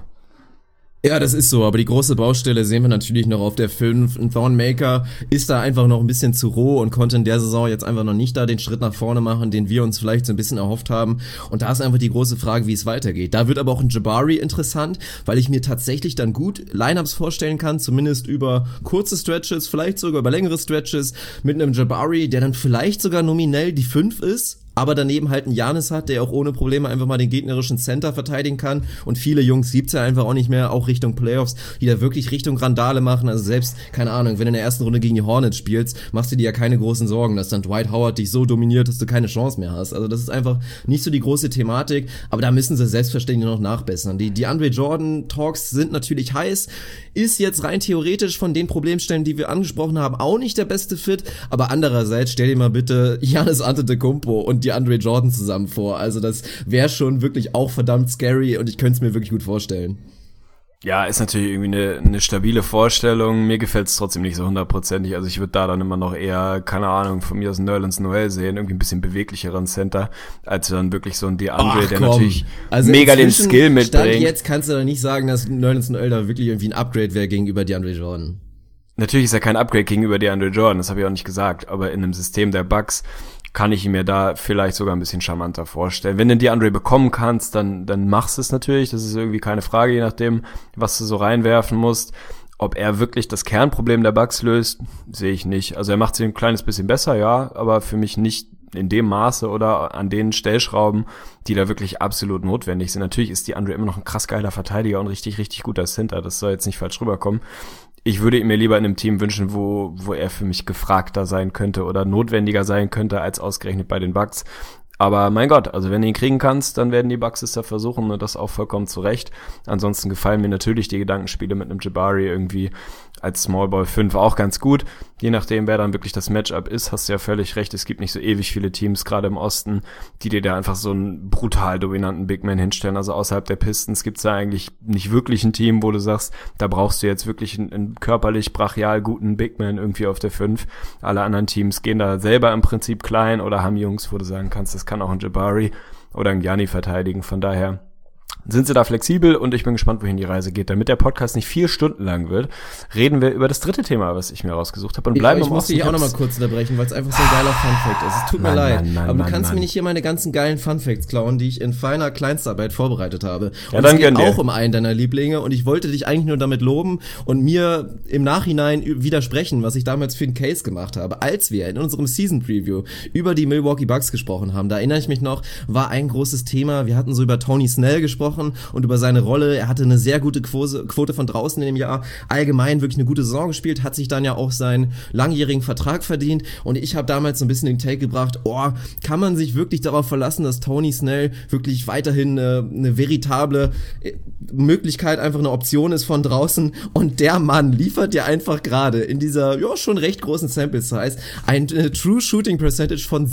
Ja, das ist so, aber die große Baustelle sehen wir natürlich noch auf der 5. Ein Thornmaker ist da einfach noch ein bisschen zu roh und konnte in der Saison jetzt einfach noch nicht da den Schritt nach vorne machen, den wir uns vielleicht so ein bisschen erhofft haben. Und da ist einfach die große Frage, wie es weitergeht. Da wird aber auch ein Jabari interessant, weil ich mir tatsächlich dann gut Lineups vorstellen kann, zumindest über kurze Stretches, vielleicht sogar über längere Stretches, mit einem Jabari, der dann vielleicht sogar nominell die 5 ist, aber daneben halt einen Giannis hat, der auch ohne Probleme einfach mal den gegnerischen Center verteidigen kann. Und viele Jungs gibt's ja einfach auch nicht mehr, auch Richtung Playoffs, die da wirklich Richtung Randale machen. Also selbst, keine Ahnung, wenn du in der ersten Runde gegen die Hornets spielst, machst du dir ja keine großen Sorgen, dass dann Dwight Howard dich so dominiert, dass du keine Chance mehr hast. Also das ist einfach nicht so die große Thematik, aber da müssen sie selbstverständlich noch nachbessern. Die DeAndre Jordan Talks sind natürlich heiß, ist jetzt rein theoretisch von den Problemstellen, die wir angesprochen haben, auch nicht der beste Fit, aber andererseits stell dir mal bitte Giannis Antetokounmpo und DeAndre Jordan zusammen vor. Also das wäre schon wirklich auch verdammt scary und ich könnte es mir wirklich gut vorstellen. Ja, ist natürlich irgendwie eine stabile Vorstellung. Mir gefällt es trotzdem nicht so 100%ig. Also ich würde da dann immer noch eher, keine Ahnung, von mir aus Nerlens Noel sehen, irgendwie ein bisschen beweglicheren Center, als dann wirklich so ein DeAndre, der natürlich mega den Skill mitbringt. Stand jetzt kannst du doch nicht sagen, dass Nerlens Noel da wirklich irgendwie ein Upgrade wäre gegenüber DeAndre Jordan. Natürlich ist er kein Upgrade gegenüber DeAndre Jordan, das habe ich auch nicht gesagt, aber in einem System der Bucks kann ich ihn mir da vielleicht sogar ein bisschen charmanter vorstellen. Wenn du DeAndre bekommen kannst, dann machst du es natürlich. Das ist irgendwie keine Frage, je nachdem, was du so reinwerfen musst. Ob er wirklich das Kernproblem der Bucks löst, sehe ich nicht. Also er macht sie ein kleines bisschen besser, ja, aber für mich nicht in dem Maße oder an den Stellschrauben, die da wirklich absolut notwendig sind. Natürlich ist DeAndre immer noch ein krass geiler Verteidiger und richtig, richtig guter Center. Das soll jetzt nicht falsch rüberkommen. Ich würde ihn mir lieber in einem Team wünschen, wo er für mich gefragter sein könnte oder notwendiger sein könnte als ausgerechnet bei den Bucks. Aber mein Gott, also wenn du ihn kriegen kannst, dann werden die Bucks es da versuchen und das auch vollkommen zu Recht. Ansonsten gefallen mir natürlich die Gedankenspiele mit einem Jabari irgendwie als Small Ball 5 auch ganz gut. Je nachdem, wer dann wirklich das Matchup ist, hast du ja völlig recht. Es gibt nicht so ewig viele Teams, gerade im Osten, die dir da einfach so einen brutal dominanten Big Man hinstellen. Also außerhalb der Pistons gibt's da eigentlich nicht wirklich ein Team, wo du sagst, da brauchst du jetzt wirklich einen körperlich brachial guten Big Man irgendwie auf der 5. Alle anderen Teams gehen da selber im Prinzip klein oder haben Jungs, wo du sagen kannst, das kann auch ein Jabari oder ein Gianni verteidigen. Von daher sind sie da flexibel und ich bin gespannt, wohin die Reise geht. Damit der Podcast nicht 4 Stunden lang wird, reden wir über das dritte Thema, was ich mir rausgesucht habe und bleiben Ich muss dich auch nochmal kurz unterbrechen, weil es einfach so ein geiler Funfact ist. Es tut mir leid, aber du kannst mir nicht hier meine ganzen geilen Funfacts klauen, die ich in feiner Kleinstarbeit vorbereitet habe. Ja, und dann es geht gönn dir. auch um einen deiner Lieblinge und ich wollte dich eigentlich nur damit loben und mir im Nachhinein widersprechen, was ich damals für einen Case gemacht habe. Als wir in unserem Season Preview über die Milwaukee Bucks gesprochen haben, da erinnere ich mich noch, war ein großes Thema. Wir hatten so über Tony Snell gesprochen und über seine Rolle. Er hatte eine sehr gute Quote von draußen in dem Jahr. Allgemein wirklich eine gute Saison gespielt, hat sich dann ja auch seinen langjährigen Vertrag verdient und ich habe damals so ein bisschen den Take gebracht, kann man sich wirklich darauf verlassen, dass Tony Snell wirklich weiterhin eine veritable Möglichkeit, einfach eine Option ist von draußen und der Mann liefert ja einfach gerade in dieser schon recht großen Sample Size ein True Shooting Percentage von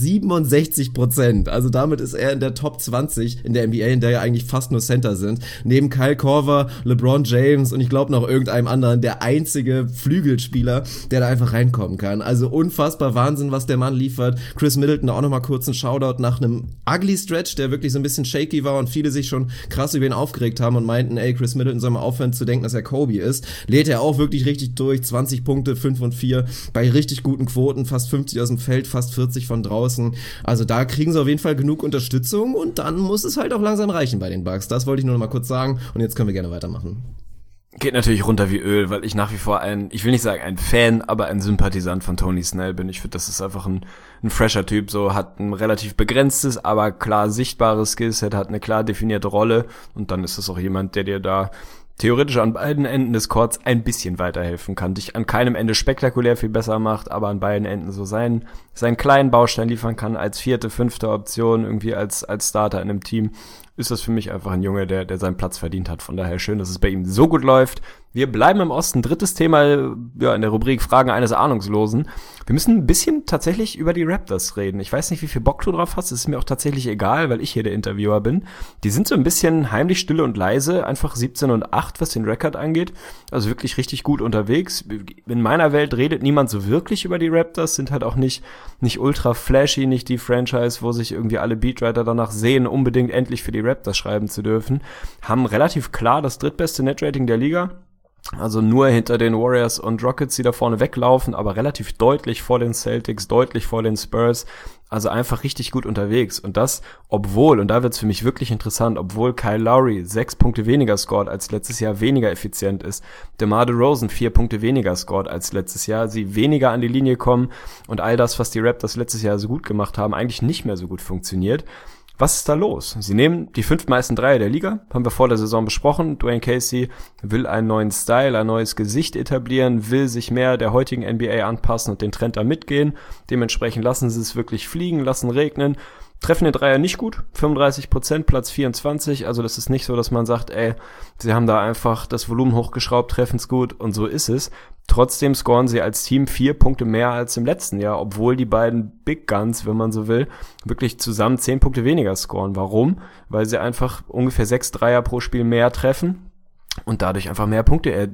67%. Also damit ist er in der Top 20 in der NBA, in der ja eigentlich fast nur Center sind. Neben Kyle Korver, LeBron James und ich glaube noch irgendeinem anderen der einzige Flügelspieler, der da einfach reinkommen kann. Also unfassbar Wahnsinn, was der Mann liefert. Chris Middleton auch nochmal kurz einen Shoutout nach einem ugly Stretch, der wirklich so ein bisschen shaky war und viele sich schon krass über ihn aufgeregt haben und meinten, Chris Middleton soll mal aufhören zu denken, dass er Kobe ist. Lädt er auch wirklich richtig durch, 20 Punkte, 5 und 4, bei richtig guten Quoten, fast 50 aus dem Feld, fast 40 von draußen. Also da kriegen sie auf jeden Fall genug Unterstützung und dann muss es halt auch langsam reichen bei den Bucks. Das wollte ich nur noch mal kurz sagen und jetzt können wir gerne weitermachen. Geht natürlich runter wie Öl, weil ich nach wie vor ich will nicht sagen ein Fan, aber ein Sympathisant von Tony Snell bin. Ich finde, das ist einfach ein fresher Typ, so hat ein relativ begrenztes, aber klar sichtbares Skillset, hat eine klar definierte Rolle und dann ist es auch jemand, der dir da theoretisch an beiden Enden des Courts ein bisschen weiterhelfen kann, dich an keinem Ende spektakulär viel besser macht, aber an beiden Enden so seinen kleinen Baustein liefern kann als 4., 5. Option, irgendwie als Starter in einem Team, ist das für mich einfach ein Junge, der seinen Platz verdient hat. Von daher schön, dass es bei ihm so gut läuft. Wir bleiben im Osten. Drittes Thema in der Rubrik Fragen eines Ahnungslosen. Wir müssen ein bisschen tatsächlich über die Raptors reden. Ich weiß nicht, wie viel Bock du drauf hast. Es ist mir auch tatsächlich egal, weil ich hier der Interviewer bin. Die sind so ein bisschen heimlich stille und leise. Einfach 17-8, was den Rekord angeht. Also wirklich richtig gut unterwegs. In meiner Welt redet niemand so wirklich über die Raptors. Sind halt auch nicht ultra flashy, nicht die Franchise, wo sich irgendwie alle Beatwriter danach sehen, unbedingt endlich für die Raptors schreiben zu dürfen. Haben relativ klar das drittbeste Netrating der Liga. Also nur hinter den Warriors und Rockets, die da vorne weglaufen, aber relativ deutlich vor den Celtics, deutlich vor den Spurs. Also einfach richtig gut unterwegs. Und das, obwohl, und da wird's für mich wirklich interessant, obwohl Kyle Lowry 6 Punkte weniger scored als letztes Jahr, weniger effizient ist, DeMar DeRozan 4 Punkte weniger scored als letztes Jahr, sie weniger an die Linie kommen und all das, was die Raptors letztes Jahr so gut gemacht haben, eigentlich nicht mehr so gut funktioniert. Was ist da los? Sie nehmen die 5 meisten Dreier der Liga, haben wir vor der Saison besprochen. Dwayne Casey will einen neuen Style, ein neues Gesicht etablieren, will sich mehr der heutigen NBA anpassen und den Trend da mitgehen. Dementsprechend lassen sie es wirklich fliegen, lassen regnen, treffen den Dreier nicht gut, 35%, Platz 24, also das ist nicht so, dass man sagt, sie haben da einfach das Volumen hochgeschraubt, treffen's gut und so ist es. Trotzdem scoren sie als Team 4 Punkte mehr als im letzten Jahr, obwohl die beiden Big Guns, wenn man so will, wirklich zusammen 10 Punkte weniger scoren. Warum? Weil sie einfach ungefähr 6 Dreier pro Spiel mehr treffen und dadurch einfach mehr Punkte,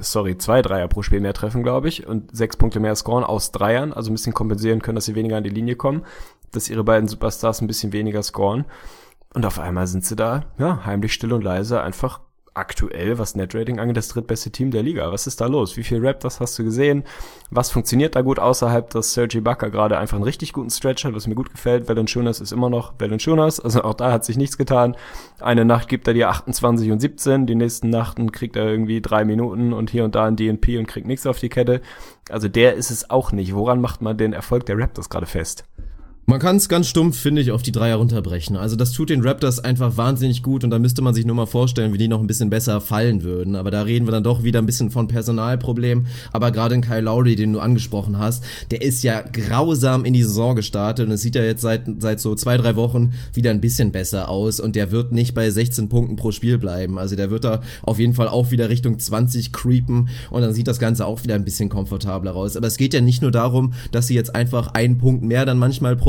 2 Dreier pro Spiel mehr treffen, glaube ich, und 6 Punkte mehr scoren aus Dreiern, also ein bisschen kompensieren können, dass sie weniger an die Linie kommen, dass ihre beiden Superstars ein bisschen weniger scoren. Und auf einmal sind sie da, heimlich still und leise, einfach aktuell, was Netrating angeht, das drittbeste Team der Liga. Was ist da los? Wie viel Raptors hast du gesehen? Was funktioniert da gut außerhalb, dass Serge Ibaka gerade einfach einen richtig guten Stretch hat, was mir gut gefällt. Valanciunas ist immer noch Valanciunas, also auch da hat sich nichts getan. Eine Nacht gibt er dir 28 und 17, die nächsten Nachten kriegt er irgendwie 3 Minuten und hier und da ein DNP und kriegt nichts auf die Kette. Also der ist es auch nicht. Woran macht man den Erfolg der Raptors gerade fest? Man kann es ganz stumpf, finde ich, auf die Dreier runterbrechen. Also das tut den Raptors einfach wahnsinnig gut und da müsste man sich nur mal vorstellen, wie die noch ein bisschen besser fallen würden. Aber da reden wir dann doch wieder ein bisschen von Personalproblem. Aber gerade in Kyle Lowry, den du angesprochen hast, der ist ja grausam in die Saison gestartet und es sieht ja jetzt seit so 2-3 Wochen wieder ein bisschen besser aus und der wird nicht bei 16 Punkten pro Spiel bleiben. Also der wird da auf jeden Fall auch wieder Richtung 20 creepen und dann sieht das Ganze auch wieder ein bisschen komfortabler aus. Aber es geht ja nicht nur darum, dass sie jetzt einfach einen Punkt mehr dann manchmal pro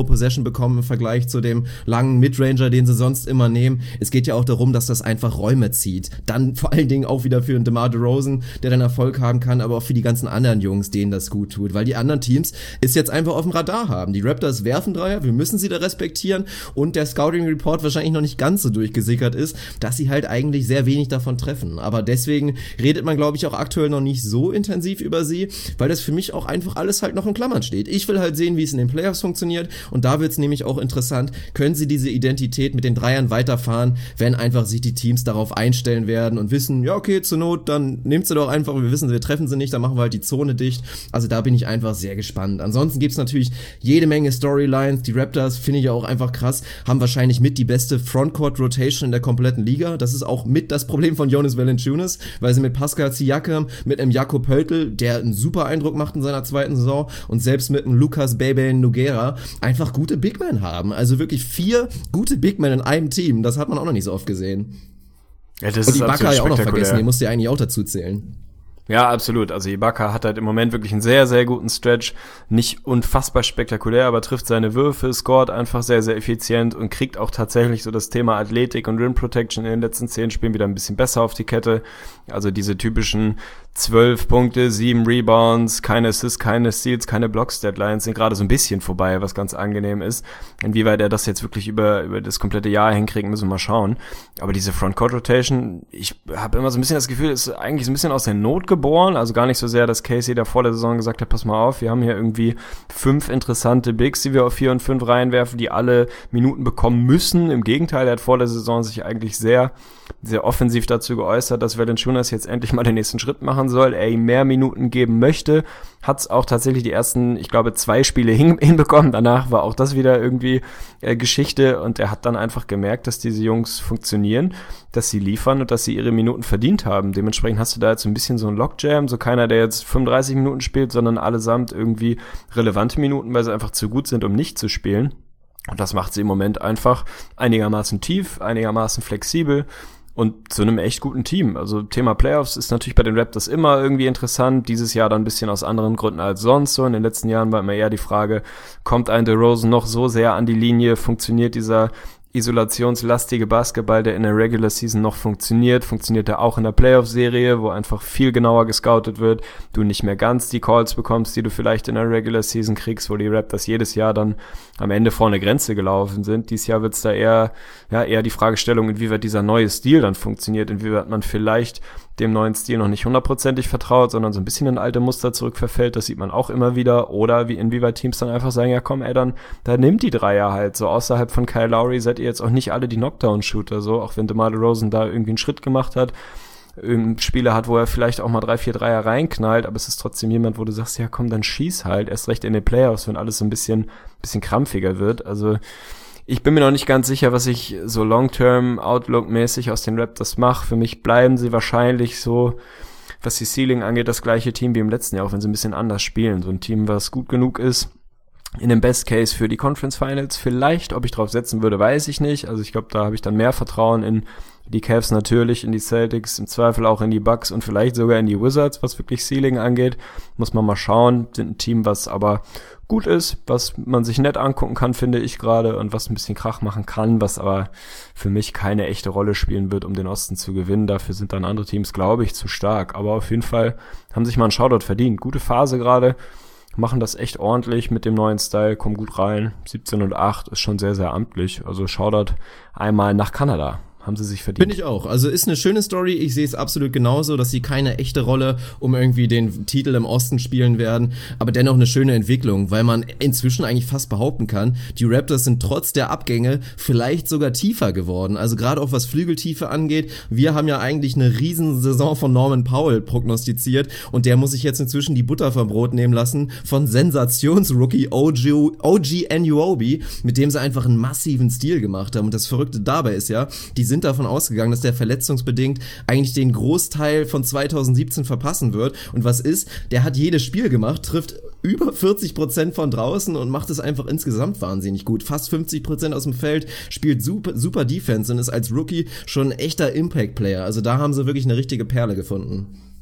Possession bekommen im Vergleich zu dem langen Midranger, den sie sonst immer nehmen. Es geht ja auch darum, dass das einfach Räume zieht. Dann vor allen Dingen auch wieder für einen DeMar DeRozan, der dann Erfolg haben kann, aber auch für die ganzen anderen Jungs, denen das gut tut, weil die anderen Teams es jetzt einfach auf dem Radar haben. Die Raptors werfen Dreier, wir müssen sie da respektieren und der Scouting Report wahrscheinlich noch nicht ganz so durchgesickert ist, dass sie halt eigentlich sehr wenig davon treffen. Aber deswegen redet man, glaube ich, auch aktuell noch nicht so intensiv über sie, weil das für mich auch einfach alles halt noch in Klammern steht. Ich will halt sehen, wie es in den Playoffs funktioniert und da wird es nämlich auch interessant, können sie diese Identität mit den Dreiern weiterfahren, wenn einfach sich die Teams darauf einstellen werden und wissen, ja okay, zur Not, dann nehmt sie doch einfach, wir wissen, wir treffen sie nicht, dann machen wir halt die Zone dicht. Also da bin ich einfach sehr gespannt. Ansonsten gibt's natürlich jede Menge Storylines. Die Raptors, finde ich ja auch einfach krass, haben wahrscheinlich mit die beste Frontcourt-Rotation in der kompletten Liga. Das ist auch mit das Problem von Jonas Valanciunas, weil sie mit Pascal Siakam, mit einem Jakob Poeltl, der einen super Eindruck macht in seiner zweiten Saison, und selbst mit einem Lucas Bebe Nogueira einfach gute Big Men haben. Also wirklich 4 gute Big Men in einem Team. Das hat man auch noch nicht so oft gesehen. Ja, das und ist Ibaka ja auch noch vergessen, spektakulär. den musst du ja eigentlich auch dazu zählen. Ja, absolut. Also Ibaka hat halt im Moment wirklich einen sehr, sehr guten Stretch. Nicht unfassbar spektakulär, aber trifft seine Würfe, scoret einfach sehr, sehr effizient und kriegt auch tatsächlich so das Thema Athletik und Rim Protection in den letzten 10 Spielen wieder ein bisschen besser auf die Kette. Also diese typischen 12 Punkte, 7 Rebounds, keine Assists, keine Steals, keine Blocks-Deadlines sind gerade so ein bisschen vorbei, was ganz angenehm ist. Inwieweit er das jetzt wirklich über das komplette Jahr hinkriegt, müssen wir mal schauen. Aber diese Frontcourt-Rotation, ich habe immer so ein bisschen das Gefühl, ist eigentlich so ein bisschen aus der Not geboren. Also gar nicht so sehr, dass Casey da vor der Saison gesagt hat, pass mal auf, wir haben hier irgendwie 5 interessante Bigs, die wir auf 4 und 5 reinwerfen, die alle Minuten bekommen müssen. Im Gegenteil, er hat vor der Saison sich eigentlich sehr, sehr offensiv dazu geäußert, dass Valanciunas jetzt endlich mal den nächsten Schritt machen soll, er ihm mehr Minuten geben möchte, hat es auch tatsächlich die ersten, ich glaube, 2 Spiele hinbekommen, danach war auch das wieder irgendwie Geschichte und er hat dann einfach gemerkt, dass diese Jungs funktionieren, dass sie liefern und dass sie ihre Minuten verdient haben. Dementsprechend hast du da jetzt so ein bisschen so ein Lockjam, so keiner, der jetzt 35 Minuten spielt, sondern allesamt irgendwie relevante Minuten, weil sie einfach zu gut sind, um nicht zu spielen. Und das macht sie im Moment einfach einigermaßen tief, einigermaßen flexibel und zu einem echt guten Team. Also Thema Playoffs ist natürlich bei den Raptors immer irgendwie interessant. Dieses Jahr dann ein bisschen aus anderen Gründen als sonst so. In den letzten Jahren war immer eher die Frage, kommt ein DeRozan noch so sehr an die Linie? Funktioniert dieser isolationslastige Basketball, der in der Regular Season noch funktioniert er auch in der Playoff-Serie, wo einfach viel genauer gescoutet wird, du nicht mehr ganz die Calls bekommst, die du vielleicht in der Regular Season kriegst, wo die Raptors jedes Jahr dann am Ende vor eine Grenze gelaufen sind. Dieses Jahr wird's da eher die Fragestellung, inwieweit dieser neue Stil dann funktioniert, inwieweit man vielleicht dem neuen Stil noch nicht 100%ig vertraut, sondern so ein bisschen in alte Muster zurückverfällt, das sieht man auch immer wieder, oder inwieweit Teams dann einfach sagen, ja komm ey, dann nimmt die Dreier halt, so außerhalb von Kyle Lowry seid ihr jetzt auch nicht alle die Knockdown-Shooter, so, auch wenn DeMar DeRozan da irgendwie einen Schritt gemacht hat, Spieler hat, wo er vielleicht auch mal 3-4 Dreier reinknallt, aber es ist trotzdem jemand, wo du sagst, ja komm, dann schieß halt, erst recht in den Playoffs, wenn alles so ein bisschen krampfiger wird, also ich bin mir noch nicht ganz sicher, was ich so Long-Term Outlook-mäßig aus den Raptors mache. Für mich bleiben sie wahrscheinlich so, was die Ceiling angeht, das gleiche Team wie im letzten Jahr, auch wenn sie ein bisschen anders spielen. So ein Team, was gut genug ist, in dem Best Case für die Conference Finals. Vielleicht, ob ich drauf setzen würde, weiß ich nicht. Also ich glaube, da habe ich dann mehr Vertrauen in die Cavs natürlich, in die Celtics, im Zweifel auch in die Bucks und vielleicht sogar in die Wizards, was wirklich Ceiling angeht. Muss man mal schauen. Sind ein Team, was aber gut ist, was man sich nett angucken kann, finde ich gerade, und was ein bisschen Krach machen kann, was aber für mich keine echte Rolle spielen wird, um den Osten zu gewinnen. Dafür sind dann andere Teams, glaube ich, zu stark. Aber auf jeden Fall haben sich mal einen Shoutout verdient. Gute Phase gerade, machen das echt ordentlich mit dem neuen Style, kommen gut rein. 17-8 ist schon sehr, sehr amtlich. Also Shoutout einmal nach Kanada. Haben sie sich verdient. Bin ich auch. Also ist eine schöne Story. Ich sehe es absolut genauso, dass sie keine echte Rolle um irgendwie den Titel im Osten spielen werden, aber dennoch eine schöne Entwicklung, weil man inzwischen eigentlich fast behaupten kann, die Raptors sind trotz der Abgänge vielleicht sogar tiefer geworden. Also gerade auch was Flügeltiefe angeht. Wir haben ja eigentlich eine Riesensaison von Norman Powell prognostiziert und der muss sich jetzt inzwischen die Butter vom Brot nehmen lassen von Sensationsrookie OG Anunoby, mit dem sie einfach einen massiven Stil gemacht haben. Und das Verrückte dabei ist ja, die sind davon ausgegangen, dass der verletzungsbedingt eigentlich den Großteil von 2017 verpassen wird. Und was ist? Der hat jedes Spiel gemacht, trifft über 40% von draußen und macht es einfach insgesamt wahnsinnig gut. Fast 50% aus dem Feld, spielt super Defense und ist als Rookie schon ein echter Impact-Player. Also da haben sie wirklich eine richtige Perle gefunden.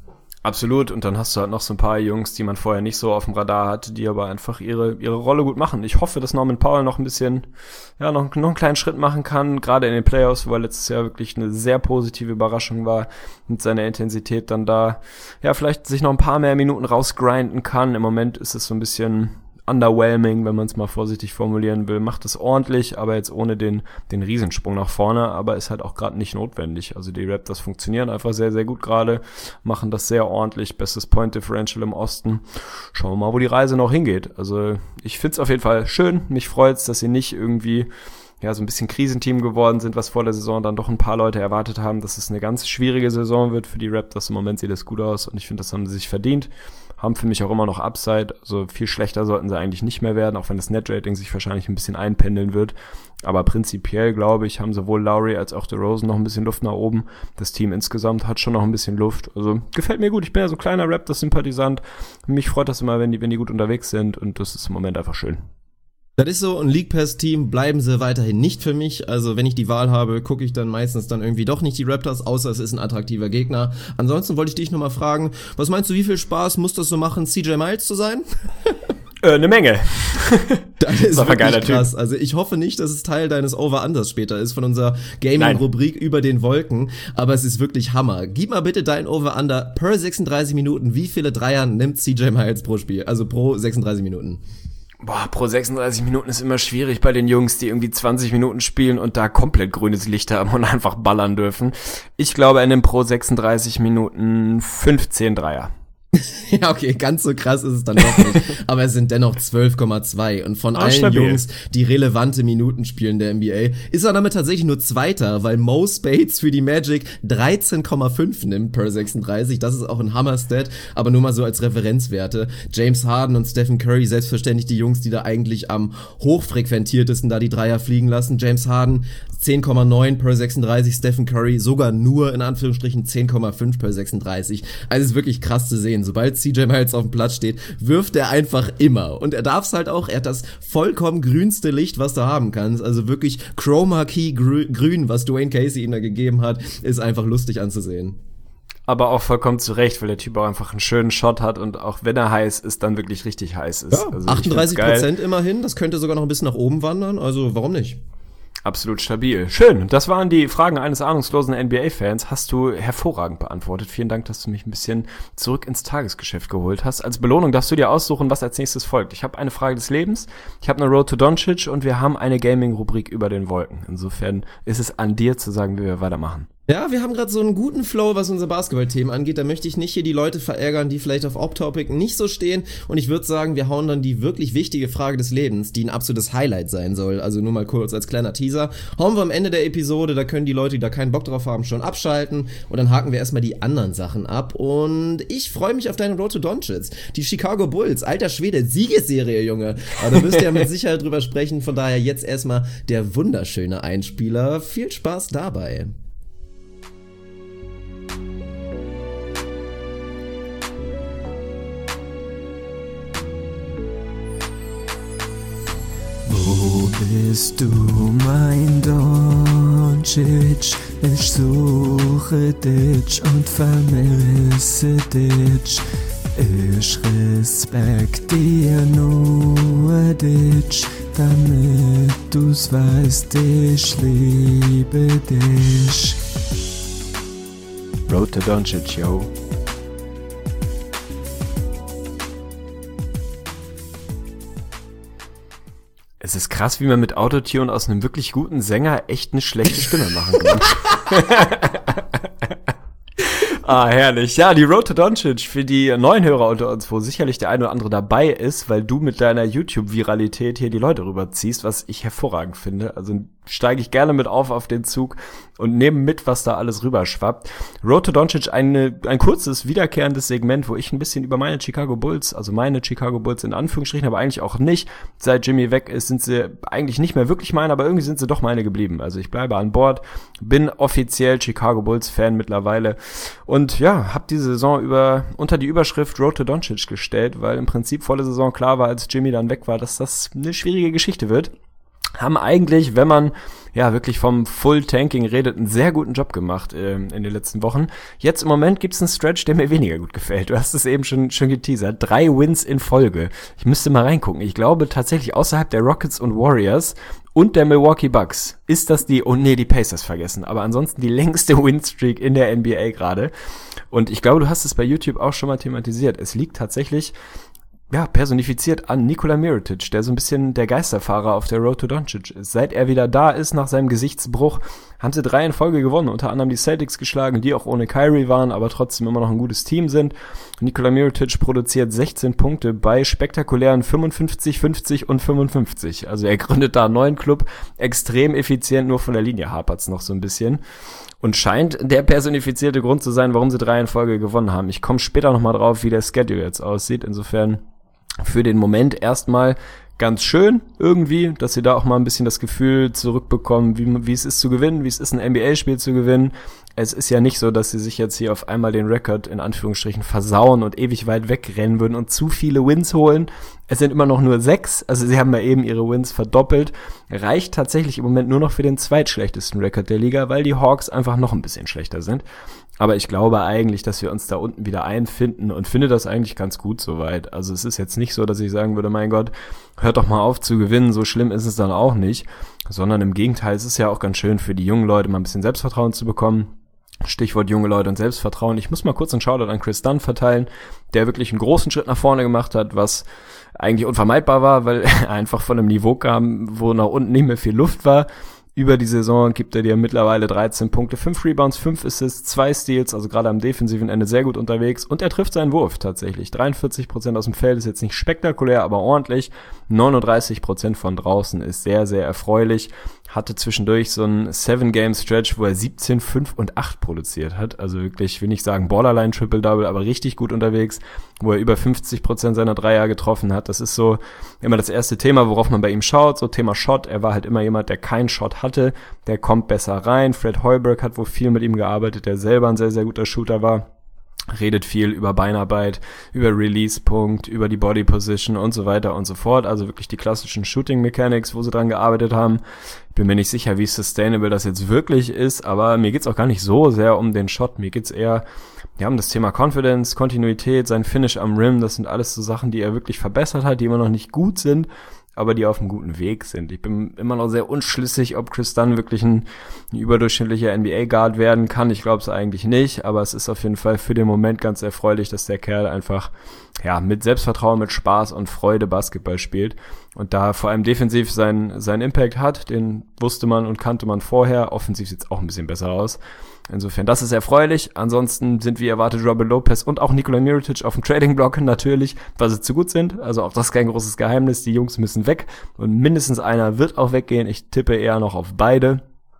Absolut, und dann hast du halt noch so ein paar Jungs, die man vorher nicht so auf dem Radar hatte, die aber einfach ihre Rolle gut machen. Ich hoffe, dass Norman Powell noch ein bisschen, noch einen kleinen Schritt machen kann, gerade in den Playoffs, wo er letztes Jahr wirklich eine sehr positive Überraschung war, mit seiner Intensität dann da, vielleicht sich noch ein paar mehr Minuten rausgrinden kann. Im Moment ist es so ein bisschen underwhelming, wenn man es mal vorsichtig formulieren will, macht es ordentlich, aber jetzt ohne den Riesensprung nach vorne, aber ist halt auch gerade nicht notwendig. Also die Raptors funktionieren einfach sehr, sehr gut gerade, machen das sehr ordentlich, bestes Point Differential im Osten. Schauen wir mal, wo die Reise noch hingeht. Also ich find's auf jeden Fall schön, mich freut's, dass sie nicht irgendwie so ein bisschen Krisenteam geworden sind, was vor der Saison dann doch ein paar Leute erwartet haben, dass es eine ganz schwierige Saison wird für die Raptors. Im Moment sieht es gut aus und ich finde, das haben sie sich verdient. Haben für mich auch immer noch Upside, also viel schlechter sollten sie eigentlich nicht mehr werden, auch wenn das Net-Rating sich wahrscheinlich ein bisschen einpendeln wird. Aber prinzipiell, glaube ich, haben sowohl Lowry als auch DeRozan noch ein bisschen Luft nach oben. Das Team insgesamt hat schon noch ein bisschen Luft. Also gefällt mir gut. Ich bin ja so ein kleiner Raptors-Sympathisant. Mich freut das immer, wenn die gut unterwegs sind und das ist im Moment einfach schön. Das ist so, ein League Pass Team bleiben sie weiterhin nicht für mich. Also wenn ich die Wahl habe, gucke ich dann meistens dann irgendwie doch nicht die Raptors, außer es ist ein attraktiver Gegner. Ansonsten wollte ich dich nochmal fragen, was meinst du, wie viel Spaß muss das so machen, CJ Miles zu sein? Eine Menge. Das ist wirklich geiler krass. Typ. Also ich hoffe nicht, dass es Teil deines Over-Unders später ist, von unserer Gaming-Rubrik über den Wolken, aber es ist wirklich Hammer. Gib mal bitte dein Over-Under per 36 Minuten. Wie viele Dreier nimmt CJ Miles pro Spiel? Also pro 36 Minuten. Pro 36 Minuten ist immer schwierig bei den Jungs, die irgendwie 20 Minuten spielen und da komplett grünes Licht haben und einfach ballern dürfen. Ich glaube, er nimmt pro 36 Minuten 15 Dreier. Ja, okay, ganz so krass ist es dann doch nicht. Aber es sind dennoch 12,2. Und von allen stabil. Jungs, die relevante Minuten spielen der NBA, ist er damit tatsächlich nur Zweiter, weil Mo Spates für die Magic 13,5 nimmt per 36. Das ist auch ein Hammer-Stat, aber nur mal so als Referenzwerte. James Harden und Stephen Curry, selbstverständlich die Jungs, die da eigentlich am hochfrequentiertesten da die Dreier fliegen lassen. James Harden 10,9 per 36, Stephen Curry sogar nur in Anführungsstrichen 10,5 per 36. Also es ist wirklich krass zu sehen. Sobald CJ Miles auf dem Platz steht, wirft er einfach immer. Und er darf's halt auch, er hat das vollkommen grünste Licht, was du haben kannst. Also wirklich Chroma Key grün, was Dwayne Casey ihm da gegeben hat, ist einfach lustig anzusehen. Aber auch vollkommen zu Recht, weil der Typ auch einfach einen schönen Shot hat und auch wenn er heiß ist, dann wirklich richtig heiß ist. Ja, also 38% immerhin, das könnte sogar noch ein bisschen nach oben wandern, also warum nicht? Absolut stabil. Schön, das waren die Fragen eines ahnungslosen NBA-Fans. Hast du hervorragend beantwortet. Vielen Dank, dass du mich ein bisschen zurück ins Tagesgeschäft geholt hast. Als Belohnung darfst du dir aussuchen, was als nächstes folgt. Ich habe eine Frage des Lebens, ich habe eine Road to Doncic und wir haben eine Gaming-Rubrik über den Wolken. Insofern ist es an dir zu sagen, wie wir weitermachen. Ja, wir haben gerade so einen guten Flow, was unser Basketball-Themen angeht. Da möchte ich nicht hier die Leute verärgern, die vielleicht auf Off-Topic nicht so stehen. Und ich würde sagen, wir hauen dann die wirklich wichtige Frage des Lebens, die ein absolutes Highlight sein soll. Also nur mal kurz als kleiner Teaser. Hauen wir am Ende der Episode, da können die Leute, die da keinen Bock drauf haben, schon abschalten. Und dann haken wir erstmal die anderen Sachen ab. Und ich freue mich auf deine Road to Doncic. Die Chicago Bulls, alter Schwede, Siegesserie, Junge. Aber da wirst du ja mit Sicherheit drüber sprechen. Von daher jetzt erstmal der wunderschöne Einspieler. Viel Spaß dabei. Wo bist du, mein Doncic? Ich suche dich und vermisse dich. Ich respektiere nur dich, damit du's weißt, ich liebe dich. Road to Doncic, yo. Es ist krass, wie man mit Autotune aus einem wirklich guten Sänger echt eine schlechte Stimme machen kann. Herrlich. Ja, die Road to Doncic für die neuen Hörer unter uns, wo sicherlich der eine oder andere dabei ist, weil du mit deiner YouTube-Viralität hier die Leute rüberziehst, was ich hervorragend finde. Also steige ich gerne mit auf den Zug und nehme mit, was da alles rüberschwappt. Road to Doncic, ein kurzes, wiederkehrendes Segment, wo ich ein bisschen über meine Chicago Bulls in Anführungsstrichen, aber eigentlich auch nicht. Seit Jimmy weg ist, sind sie eigentlich nicht mehr wirklich meine, aber irgendwie sind sie doch meine geblieben. Also ich bleibe an Bord, bin offiziell Chicago Bulls Fan mittlerweile und ja, habe diese Saison unter die Überschrift Road to Doncic gestellt, weil im Prinzip vor der Saison klar war, als Jimmy dann weg war, dass das eine schwierige Geschichte wird. haben eigentlich, wenn man ja wirklich vom Full-Tanking redet, einen sehr guten Job gemacht in den letzten Wochen. Jetzt im Moment gibt's einen Stretch, der mir weniger gut gefällt. Du hast es eben schon geteasert. 3 Wins in Folge. Ich müsste mal reingucken. Ich glaube tatsächlich außerhalb der Rockets und Warriors und der Milwaukee Bucks ist das die Pacers vergessen. Aber ansonsten die längste Winstreak in der NBA gerade. Und ich glaube, du hast es bei YouTube auch schon mal thematisiert. Es liegt tatsächlich personifiziert an Nikola Mirotic, der so ein bisschen der Geisterfahrer auf der Road to Doncic ist. Seit er wieder da ist, nach seinem Gesichtsbruch, haben sie 3 in Folge gewonnen, unter anderem die Celtics geschlagen, die auch ohne Kyrie waren, aber trotzdem immer noch ein gutes Team sind. Nikola Mirotic produziert 16 Punkte bei spektakulären 55, 50 und 55. Also er gründet da einen neuen Club, extrem effizient, nur von der Linie hapert's noch so ein bisschen. Und scheint der personifizierte Grund zu sein, warum sie 3 in Folge gewonnen haben. Ich komme später nochmal drauf, wie der Schedule jetzt aussieht. Insofern für den Moment erstmal ganz schön irgendwie, dass sie da auch mal ein bisschen das Gefühl zurückbekommen, wie es ist zu gewinnen, wie es ist, ein NBA-Spiel zu gewinnen. Es ist ja nicht so, dass sie sich jetzt hier auf einmal den Rekord in Anführungsstrichen versauen und ewig weit wegrennen würden und zu viele Wins holen. Es sind immer noch nur 6, also sie haben ja eben ihre Wins verdoppelt. Reicht tatsächlich im Moment nur noch für den zweitschlechtesten Rekord der Liga, weil die Hawks einfach noch ein bisschen schlechter sind. Aber ich glaube eigentlich, dass wir uns da unten wieder einfinden und finde das eigentlich ganz gut soweit. Also es ist jetzt nicht so, dass ich sagen würde, mein Gott, hört doch mal auf zu gewinnen, so schlimm ist es dann auch nicht. Sondern im Gegenteil, es ist ja auch ganz schön für die jungen Leute mal ein bisschen Selbstvertrauen zu bekommen. Stichwort junge Leute und Selbstvertrauen. Ich muss mal kurz einen Shoutout an Chris Dunn verteilen, der wirklich einen großen Schritt nach vorne gemacht hat, was eigentlich unvermeidbar war, weil er einfach von einem Niveau kam, wo nach unten nicht mehr viel Luft war. Über die Saison gibt er dir mittlerweile 13 Punkte, 5 Rebounds, 5 Assists, 2 Steals, also gerade am defensiven Ende sehr gut unterwegs. Und er trifft seinen Wurf tatsächlich. 43% aus dem Feld ist jetzt nicht spektakulär, aber ordentlich. 39% von draußen ist sehr, sehr erfreulich. Hatte zwischendurch so einen 7-Game-Stretch, wo er 17, 5 und 8 produziert hat. Also wirklich, will nicht sagen Borderline Triple-Double, aber richtig gut unterwegs, wo er über 50% seiner Dreier getroffen hat. Das ist so immer das erste Thema, worauf man bei ihm schaut. So Thema Shot. Er war halt immer jemand, der keinen Shot hatte. Der kommt besser rein. Fred Hoiberg hat wohl viel mit ihm gearbeitet, der selber ein sehr, sehr guter Shooter war. Redet viel über Beinarbeit, über Release-Punkt, über die Body Position und so weiter und so fort. Also wirklich die klassischen Shooting Mechanics, wo sie dran gearbeitet haben. Ich bin mir nicht sicher, wie sustainable das jetzt wirklich ist, aber mir geht's auch gar nicht so sehr um den Shot. Mir geht's eher um das Thema Confidence, Kontinuität, sein Finish am Rim. Das sind alles so Sachen, die er wirklich verbessert hat, die immer noch nicht gut sind, aber die auf einem guten Weg sind. Ich bin immer noch sehr unschlüssig, ob Chris Dunn wirklich ein überdurchschnittlicher NBA-Guard werden kann. Ich glaube es eigentlich nicht, aber es ist auf jeden Fall für den Moment ganz erfreulich, dass der Kerl einfach mit Selbstvertrauen, mit Spaß und Freude Basketball spielt und da vor allem defensiv seinen Impact hat. Den wusste man und kannte man vorher. Offensiv sieht es auch ein bisschen besser aus. Insofern, das ist erfreulich. Ansonsten sind wie erwartet Robin Lopez und auch Nikola Mirotic auf dem Trading-Block natürlich, weil sie zu gut sind. Also auch das ist kein großes Geheimnis. Die Jungs müssen weg und mindestens einer wird auch weggehen. Ich tippe eher noch auf beide.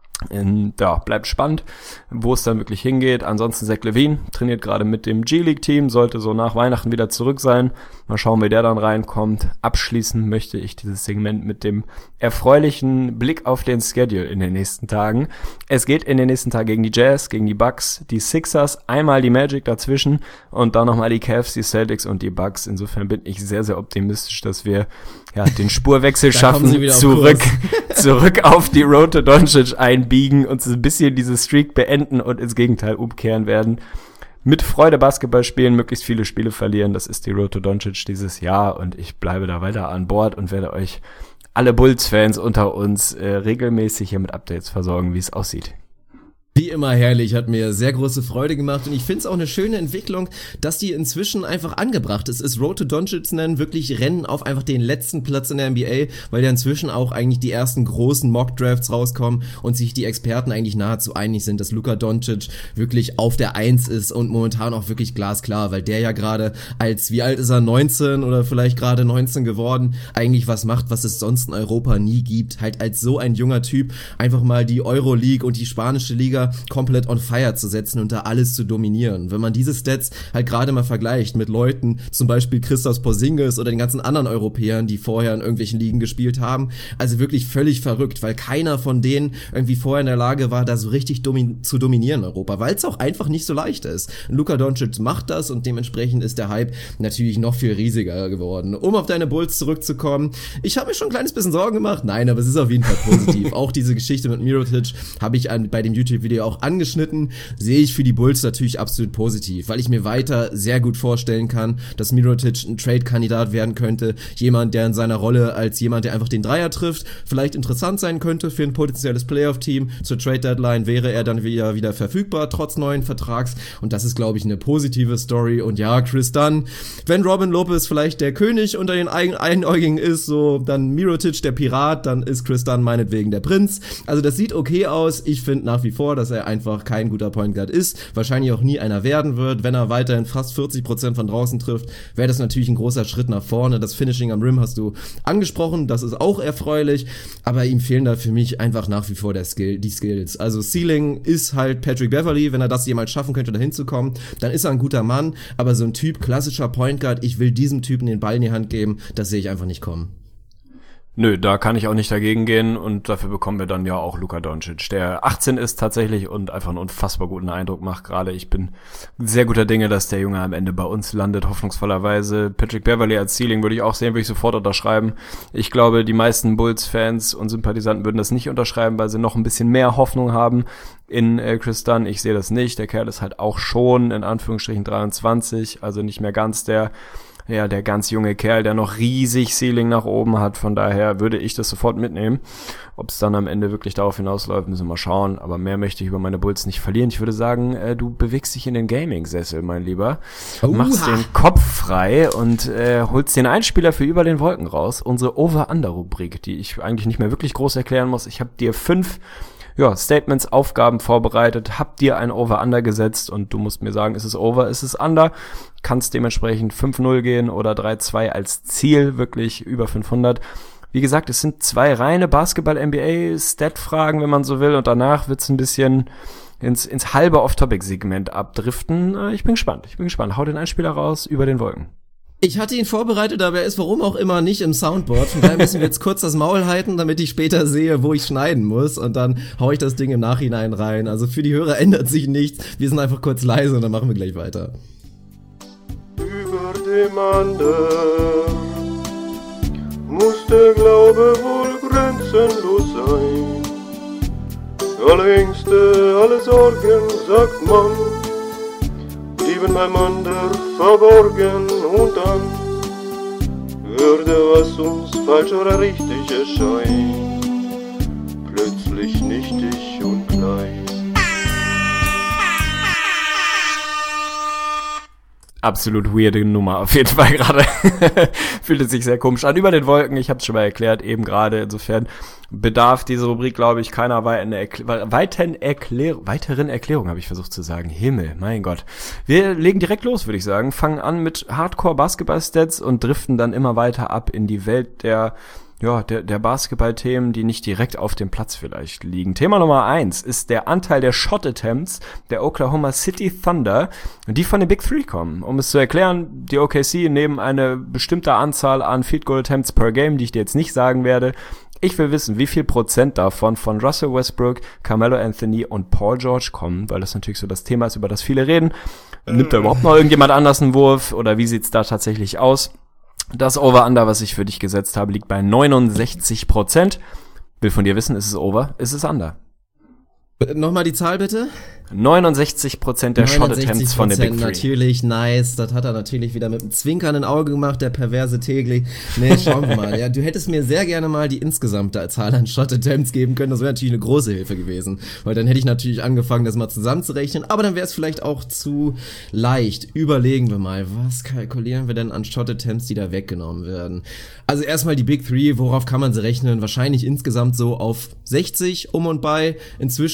Bleibt spannend, wo es dann wirklich hingeht. Ansonsten Zach LaVine trainiert gerade mit dem G-League-Team, sollte so nach Weihnachten wieder zurück sein. Mal schauen, wie der dann reinkommt. Abschließen möchte ich dieses Segment mit dem erfreulichen Blick auf den Schedule in den nächsten Tagen. Es geht in den nächsten Tagen gegen die Jazz, gegen die Bucks, die Sixers, einmal die Magic dazwischen und dann nochmal die Cavs, die Celtics und die Bucks. Insofern bin ich sehr, sehr optimistisch, dass wir den Spurwechsel schaffen, zurück auf die Road to Doncic einbiegen und so ein bisschen diese Streak beenden und ins Gegenteil umkehren werden. Mit Freude Basketball spielen, möglichst viele Spiele verlieren. Das ist die Road to Doncic dieses Jahr und ich bleibe da weiter an Bord und werde euch alle Bulls-Fans unter uns regelmäßig hier mit Updates versorgen, wie es aussieht. Wie immer herrlich, hat mir sehr große Freude gemacht und ich finde es auch eine schöne Entwicklung, dass die inzwischen einfach angebracht ist. Es Road to Doncic nennen, wirklich Rennen auf einfach den letzten Platz in der NBA, weil ja inzwischen auch eigentlich die ersten großen Mock-Drafts rauskommen und sich die Experten eigentlich nahezu einig sind, dass Luka Doncic wirklich auf der 1 ist und momentan auch wirklich glasklar, weil der ja gerade als, wie alt ist er, 19 oder vielleicht gerade 19 geworden, eigentlich was macht, was es sonst in Europa nie gibt. Halt als so ein junger Typ einfach mal die Euroleague und die spanische Liga komplett on fire zu setzen und da alles zu dominieren. Wenn man diese Stats halt gerade mal vergleicht mit Leuten, zum Beispiel Christos Porzingis oder den ganzen anderen Europäern, die vorher in irgendwelchen Ligen gespielt haben, also wirklich völlig verrückt, weil keiner von denen irgendwie vorher in der Lage war, da so richtig zu dominieren in Europa, weil es auch einfach nicht so leicht ist. Luka Doncic macht das und dementsprechend ist der Hype natürlich noch viel riesiger geworden. Um auf deine Bulls zurückzukommen, ich habe mir schon ein kleines bisschen Sorgen gemacht, nein, aber es ist auf jeden Fall positiv. Auch diese Geschichte mit Mirotic habe ich bei dem YouTube-Video auch angeschnitten, sehe ich für die Bulls natürlich absolut positiv, weil ich mir weiter sehr gut vorstellen kann, dass Mirotic ein Trade-Kandidat werden könnte, jemand, der in seiner Rolle als jemand, der einfach den Dreier trifft, vielleicht interessant sein könnte für ein potenzielles Playoff-Team. Zur Trade-Deadline wäre er dann wieder verfügbar, trotz neuen Vertrags, und das ist, glaube ich, eine positive Story. Und ja, Chris Dunn, wenn Robin Lopez vielleicht der König unter den Einäugigen ist, so, dann Mirotic der Pirat, dann ist Chris Dunn meinetwegen der Prinz. Also das sieht okay aus. Ich finde nach wie vor, dass er einfach kein guter Point Guard ist, wahrscheinlich auch nie einer werden wird. Wenn er weiterhin fast 40% von draußen trifft, wäre das natürlich ein großer Schritt nach vorne. Das Finishing am Rim hast du angesprochen, das ist auch erfreulich, aber ihm fehlen da für mich einfach nach wie vor die Skills. Also Ceiling ist halt Patrick Beverley, wenn er das jemals schaffen könnte, da hinzukommen, dann ist er ein guter Mann, aber so ein Typ, klassischer Point Guard, ich will diesem Typen den Ball in die Hand geben, das sehe ich einfach nicht kommen. Nö, da kann ich auch nicht dagegen gehen und dafür bekommen wir dann ja auch Luka Doncic, der 18 ist tatsächlich und einfach einen unfassbar guten Eindruck macht gerade. Ich bin sehr guter Dinge, dass der Junge am Ende bei uns landet, hoffnungsvollerweise. Patrick Beverley als Ceiling würde ich auch sehen, würde ich sofort unterschreiben. Ich glaube, die meisten Bulls-Fans und Sympathisanten würden das nicht unterschreiben, weil sie noch ein bisschen mehr Hoffnung haben in Chris Dunn. Ich sehe das nicht. Der Kerl ist halt auch schon in Anführungsstrichen 23, also nicht mehr ganz der ganz junge Kerl, der noch riesig Ceiling nach oben hat. Von daher würde ich das sofort mitnehmen. Ob es dann am Ende wirklich darauf hinausläuft, müssen wir mal schauen. Aber mehr möchte ich über meine Bulls nicht verlieren. Ich würde sagen, du bewegst dich in den Gaming-Sessel, mein Lieber. Machst den Kopf frei und holst den Einspieler für Über den Wolken raus. Unsere Over-Under-Rubrik, die ich eigentlich nicht mehr wirklich groß erklären muss. Ich habe dir 5 Statements, Aufgaben vorbereitet, hab dir ein Over-Under gesetzt und du musst mir sagen, ist es Over, ist es Under, kannst dementsprechend 5-0 gehen oder 3-2 als Ziel, wirklich über 500. Wie gesagt, es sind 2 reine Basketball-NBA-Stat-Fragen, wenn man so will, und danach wird's ein bisschen ins halbe Off-Topic-Segment abdriften. Ich bin gespannt. Hau den Einspieler raus, Über den Wolken. Ich hatte ihn vorbereitet, aber er ist warum auch immer nicht im Soundboard. Von daher müssen wir jetzt kurz das Maul halten, damit ich später sehe, wo ich schneiden muss. Und dann hau ich das Ding im Nachhinein rein. Also für die Hörer ändert sich nichts. Wir sind einfach kurz leise und dann machen wir gleich weiter. Über dem anderen muss der Glaube wohl grenzenlos sein. Alle Ängste, alle Sorgen, sagt man, blieben beim Ander verborgen, und dann würde, was uns falsch oder richtig erscheint, plötzlich nichtig und klein. Absolut weirde Nummer auf jeden Fall gerade. Fühlt sich sehr komisch an. Über den Wolken, ich habe es schon mal erklärt, eben gerade. Insofern bedarf diese Rubrik, glaube ich, keiner weiteren Erklärung, habe ich versucht zu sagen. Himmel, mein Gott. Wir legen direkt los, würde ich sagen. Fangen an mit Hardcore-Basketball-Stats und driften dann immer weiter ab in die Welt der Basketball-Themen, die nicht direkt auf dem Platz vielleicht liegen. Thema Nummer 1 ist der Anteil der Shot-Attempts der Oklahoma City Thunder, die von den Big Three kommen. Um es zu erklären, die OKC nehmen eine bestimmte Anzahl an Field-Goal-Attempts per Game, die ich dir jetzt nicht sagen werde. Ich will wissen, wie viel Prozent davon von Russell Westbrook, Carmelo Anthony und Paul George kommen, weil das natürlich so das Thema ist, über das viele reden. Nimmt da überhaupt noch irgendjemand anders einen Wurf oder wie sieht's da tatsächlich aus? Das Over-Under, was ich für dich gesetzt habe, liegt bei 69%. Will von dir wissen, ist es Over, ist es Under? Nochmal die Zahl bitte? 69% der Shot-Attempts von den Big Three. Natürlich, nice. Das hat er natürlich wieder mit einem zwinkernden Auge gemacht, der perverse Tegli. Nee, schauen wir mal. Ja, du hättest mir sehr gerne mal die insgesamte Zahl an Shot-Attempts geben können. Das wäre natürlich eine große Hilfe gewesen. Weil dann hätte ich natürlich angefangen, das mal zusammenzurechnen. Aber dann wäre es vielleicht auch zu leicht. Überlegen wir mal, was kalkulieren wir denn an Shot-Attempts, die da weggenommen werden? Also erstmal die Big Three, worauf kann man sie rechnen? Wahrscheinlich insgesamt so auf 60 um und bei. Inzwischen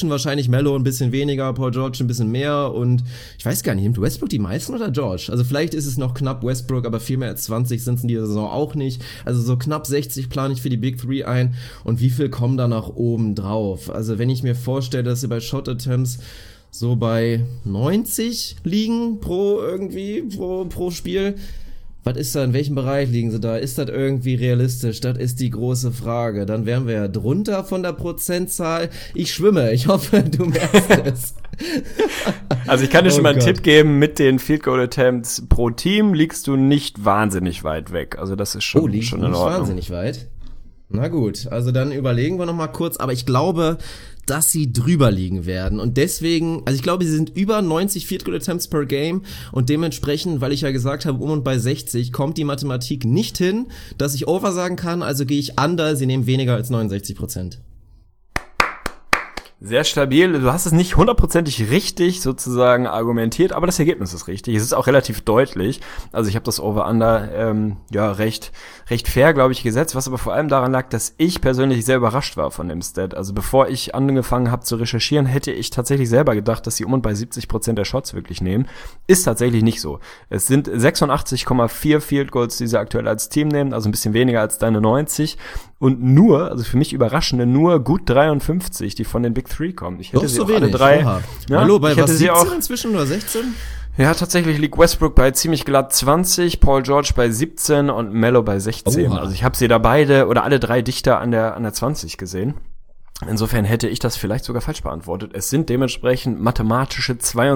wahrscheinlich Melo ein bisschen weniger, Paul George ein bisschen mehr und ich weiß gar nicht, nimmt Westbrook die meisten oder George? Also vielleicht ist es noch knapp Westbrook, aber viel mehr als 20 sind es in dieser Saison auch nicht. Also so knapp 60 plane ich für die Big Three ein und wie viel kommen da nach oben drauf? Also wenn ich mir vorstelle, dass sie bei Shot Attempts so bei 90 liegen pro Spiel. Was ist da, in welchem Bereich liegen sie da? Ist das irgendwie realistisch? Das ist die große Frage. Dann wären wir ja drunter von der Prozentzahl. Ich schwimme, ich hoffe, du merkst es. Also ich kann dir schon mal einen Tipp geben, mit den Field Goal Attempts pro Team liegst du nicht wahnsinnig weit weg. Also das ist schon in Ordnung. Wahnsinnig weit? Na gut, also dann überlegen wir noch mal kurz, aber ich glaube, dass sie drüber liegen werden und deswegen, also ich glaube, sie sind über 90 Field Goal Attempts per Game und dementsprechend, weil ich ja gesagt habe, und bei 60 kommt die Mathematik nicht hin, dass ich over sagen kann, also gehe ich under, sie nehmen weniger als 69%. Sehr stabil. Du hast es nicht hundertprozentig richtig sozusagen argumentiert, aber das Ergebnis ist richtig. Es ist auch relativ deutlich. Also ich habe das Over-Under recht fair, glaube ich, gesetzt, was aber vor allem daran lag, dass ich persönlich sehr überrascht war von dem Stat. Also bevor ich angefangen habe zu recherchieren, hätte ich tatsächlich selber gedacht, dass sie um und bei 70% der Shots wirklich nehmen. Ist tatsächlich nicht so. Es sind 86,4 Field Goals, die sie aktuell als Team nehmen, also ein bisschen weniger als deine 90. Und nur, also für mich überraschende, nur gut 53, die von den Big Three kommen. Ich hätte doch sie so auch wenig. alle drei. Ja, hallo, bei was, 17 auch inzwischen oder 16? Ja, tatsächlich liegt Westbrook bei ziemlich glatt 20, Paul George bei 17 und Melo bei 16. Also ich habe sie da beide oder alle drei dichter an der 20 gesehen. Insofern hätte ich das vielleicht sogar falsch beantwortet. Es sind dementsprechend mathematische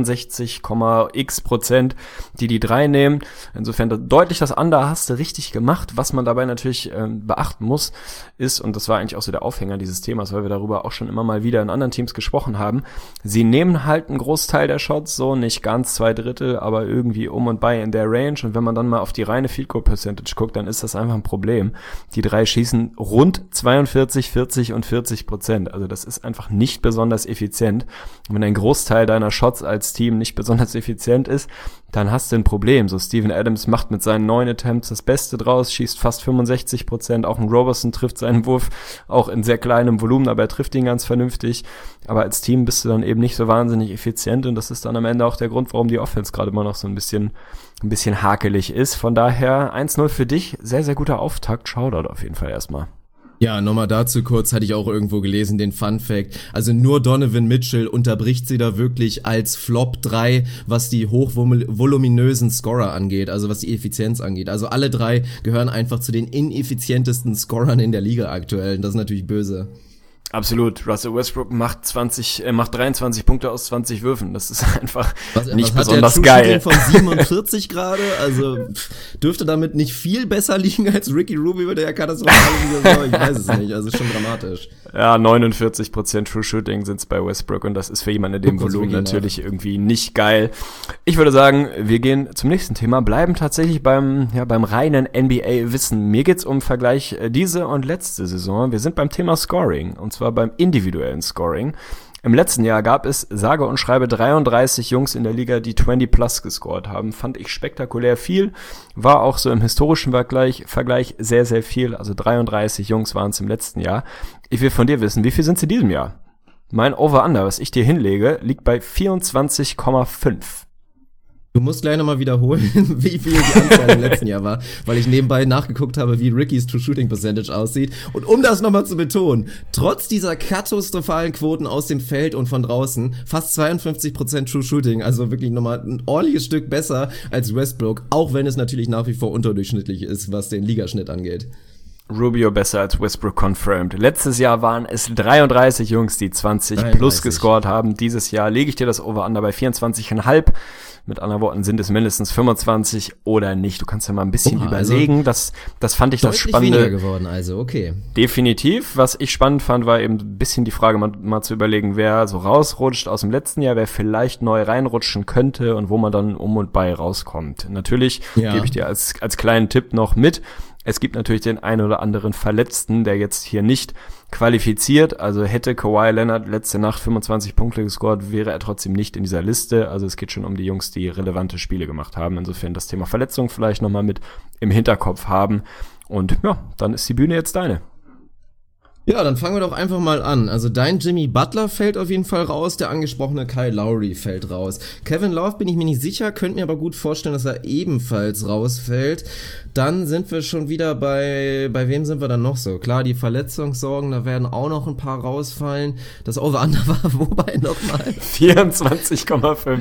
62,x%, die drei nehmen. Insofern deutlich das Under hast du richtig gemacht. Was man dabei natürlich beachten muss, ist, und das war eigentlich auch so der Aufhänger dieses Themas, weil wir darüber auch schon immer mal wieder in anderen Teams gesprochen haben, sie nehmen halt einen Großteil der Shots, so nicht ganz 2/3, aber irgendwie um und bei in der Range. Und wenn man dann mal auf die reine Field Goal Percentage guckt, dann ist das einfach ein Problem. Die drei schießen rund 42, 40 und 40%. Also das ist einfach nicht besonders effizient. Und wenn ein Großteil deiner Shots als Team nicht besonders effizient ist, dann hast du ein Problem. So Steven Adams macht mit seinen 9 Attempts das Beste draus, schießt fast 65%. Auch ein Robertson trifft seinen Wurf auch in sehr kleinem Volumen, aber er trifft ihn ganz vernünftig. Aber als Team bist du dann eben nicht so wahnsinnig effizient und das ist dann am Ende auch der Grund, warum die Offense gerade mal noch so ein bisschen hakelig ist. Von daher 1-0 für dich. Sehr, sehr guter Auftakt. Shoutout auf jeden Fall erstmal. Ja, nochmal dazu kurz, hatte ich auch irgendwo gelesen, den Fun Fact. Also nur Donovan Mitchell unterbricht sie da wirklich als Flop 3, was die hochvoluminösen Scorer angeht, also was die Effizienz angeht. Also alle drei gehören einfach zu den ineffizientesten Scorern in der Liga aktuell. Das ist natürlich böse. Absolut. Russell Westbrook macht 23 Punkte aus 20 Würfen. Das ist einfach nicht besonders geil. Von 47 gerade, also dürfte damit nicht viel besser liegen als Ricky Rubio, der katastrophal ist. Ich weiß es nicht, also schon dramatisch. Ja, 49% True Shooting sind es bei Westbrook und das ist für jemanden in dem Volumen natürlich irgendwie nicht geil. Ich würde sagen, wir gehen zum nächsten Thema, bleiben tatsächlich beim reinen NBA-Wissen. Mir geht's um Vergleich diese und letzte Saison. Wir sind beim Thema Scoring und zwar beim individuellen Scoring. Im letzten Jahr gab es sage und schreibe 33 Jungs in der Liga, die 20 plus gescored haben. Fand ich spektakulär viel. War auch so im historischen Vergleich sehr, sehr viel. Also 33 Jungs waren es im letzten Jahr. Ich will von dir wissen, wie viel sind es in diesem Jahr? Mein Over-Under, was ich dir hinlege, liegt bei 24,5. Du musst gleich nochmal wiederholen, wie viel die Anzahl im letzten Jahr war, weil ich nebenbei nachgeguckt habe, wie Rickys True-Shooting-Percentage aussieht. Und um das nochmal zu betonen, trotz dieser katastrophalen Quoten aus dem Feld und von draußen, fast 52% True-Shooting, also wirklich nochmal ein ordentliches Stück besser als Westbrook, auch wenn es natürlich nach wie vor unterdurchschnittlich ist, was den Ligaschnitt angeht. Rubio besser als Westbrook confirmed. Letztes Jahr waren es 33 Jungs, die 20 plus gescored haben. Dieses Jahr lege ich dir das Over-Under bei 24,5. Mit anderen Worten sind es mindestens 25 oder nicht. Du kannst ja mal ein bisschen überlegen. Also das fand ich das Spannende. Weniger geworden, also okay. Definitiv. Was ich spannend fand, war eben ein bisschen die Frage, mal zu überlegen, wer so rausrutscht aus dem letzten Jahr, wer vielleicht neu reinrutschen könnte und wo man dann um und bei rauskommt. Natürlich gebe ich dir als kleinen Tipp noch mit. Es gibt natürlich den einen oder anderen Verletzten, der jetzt hier nicht qualifiziert. Also hätte Kawhi Leonard letzte Nacht 25 Punkte gescored, wäre er trotzdem nicht in dieser Liste. Also es geht schon um die Jungs, die relevante Spiele gemacht haben. Insofern das Thema Verletzung vielleicht nochmal mit im Hinterkopf haben. Und ja, dann ist die Bühne jetzt deine. Ja, dann fangen wir doch einfach mal an. Also dein Jimmy Butler fällt auf jeden Fall raus, der angesprochene Kyle Lowry fällt raus. Kevin Love bin ich mir nicht sicher, könnte mir aber gut vorstellen, dass er ebenfalls rausfällt. Dann sind wir schon wieder bei wem sind wir dann noch so? Klar, die Verletzungssorgen, da werden auch noch ein paar rausfallen. Das Over-Under war wobei nochmal? 24,5.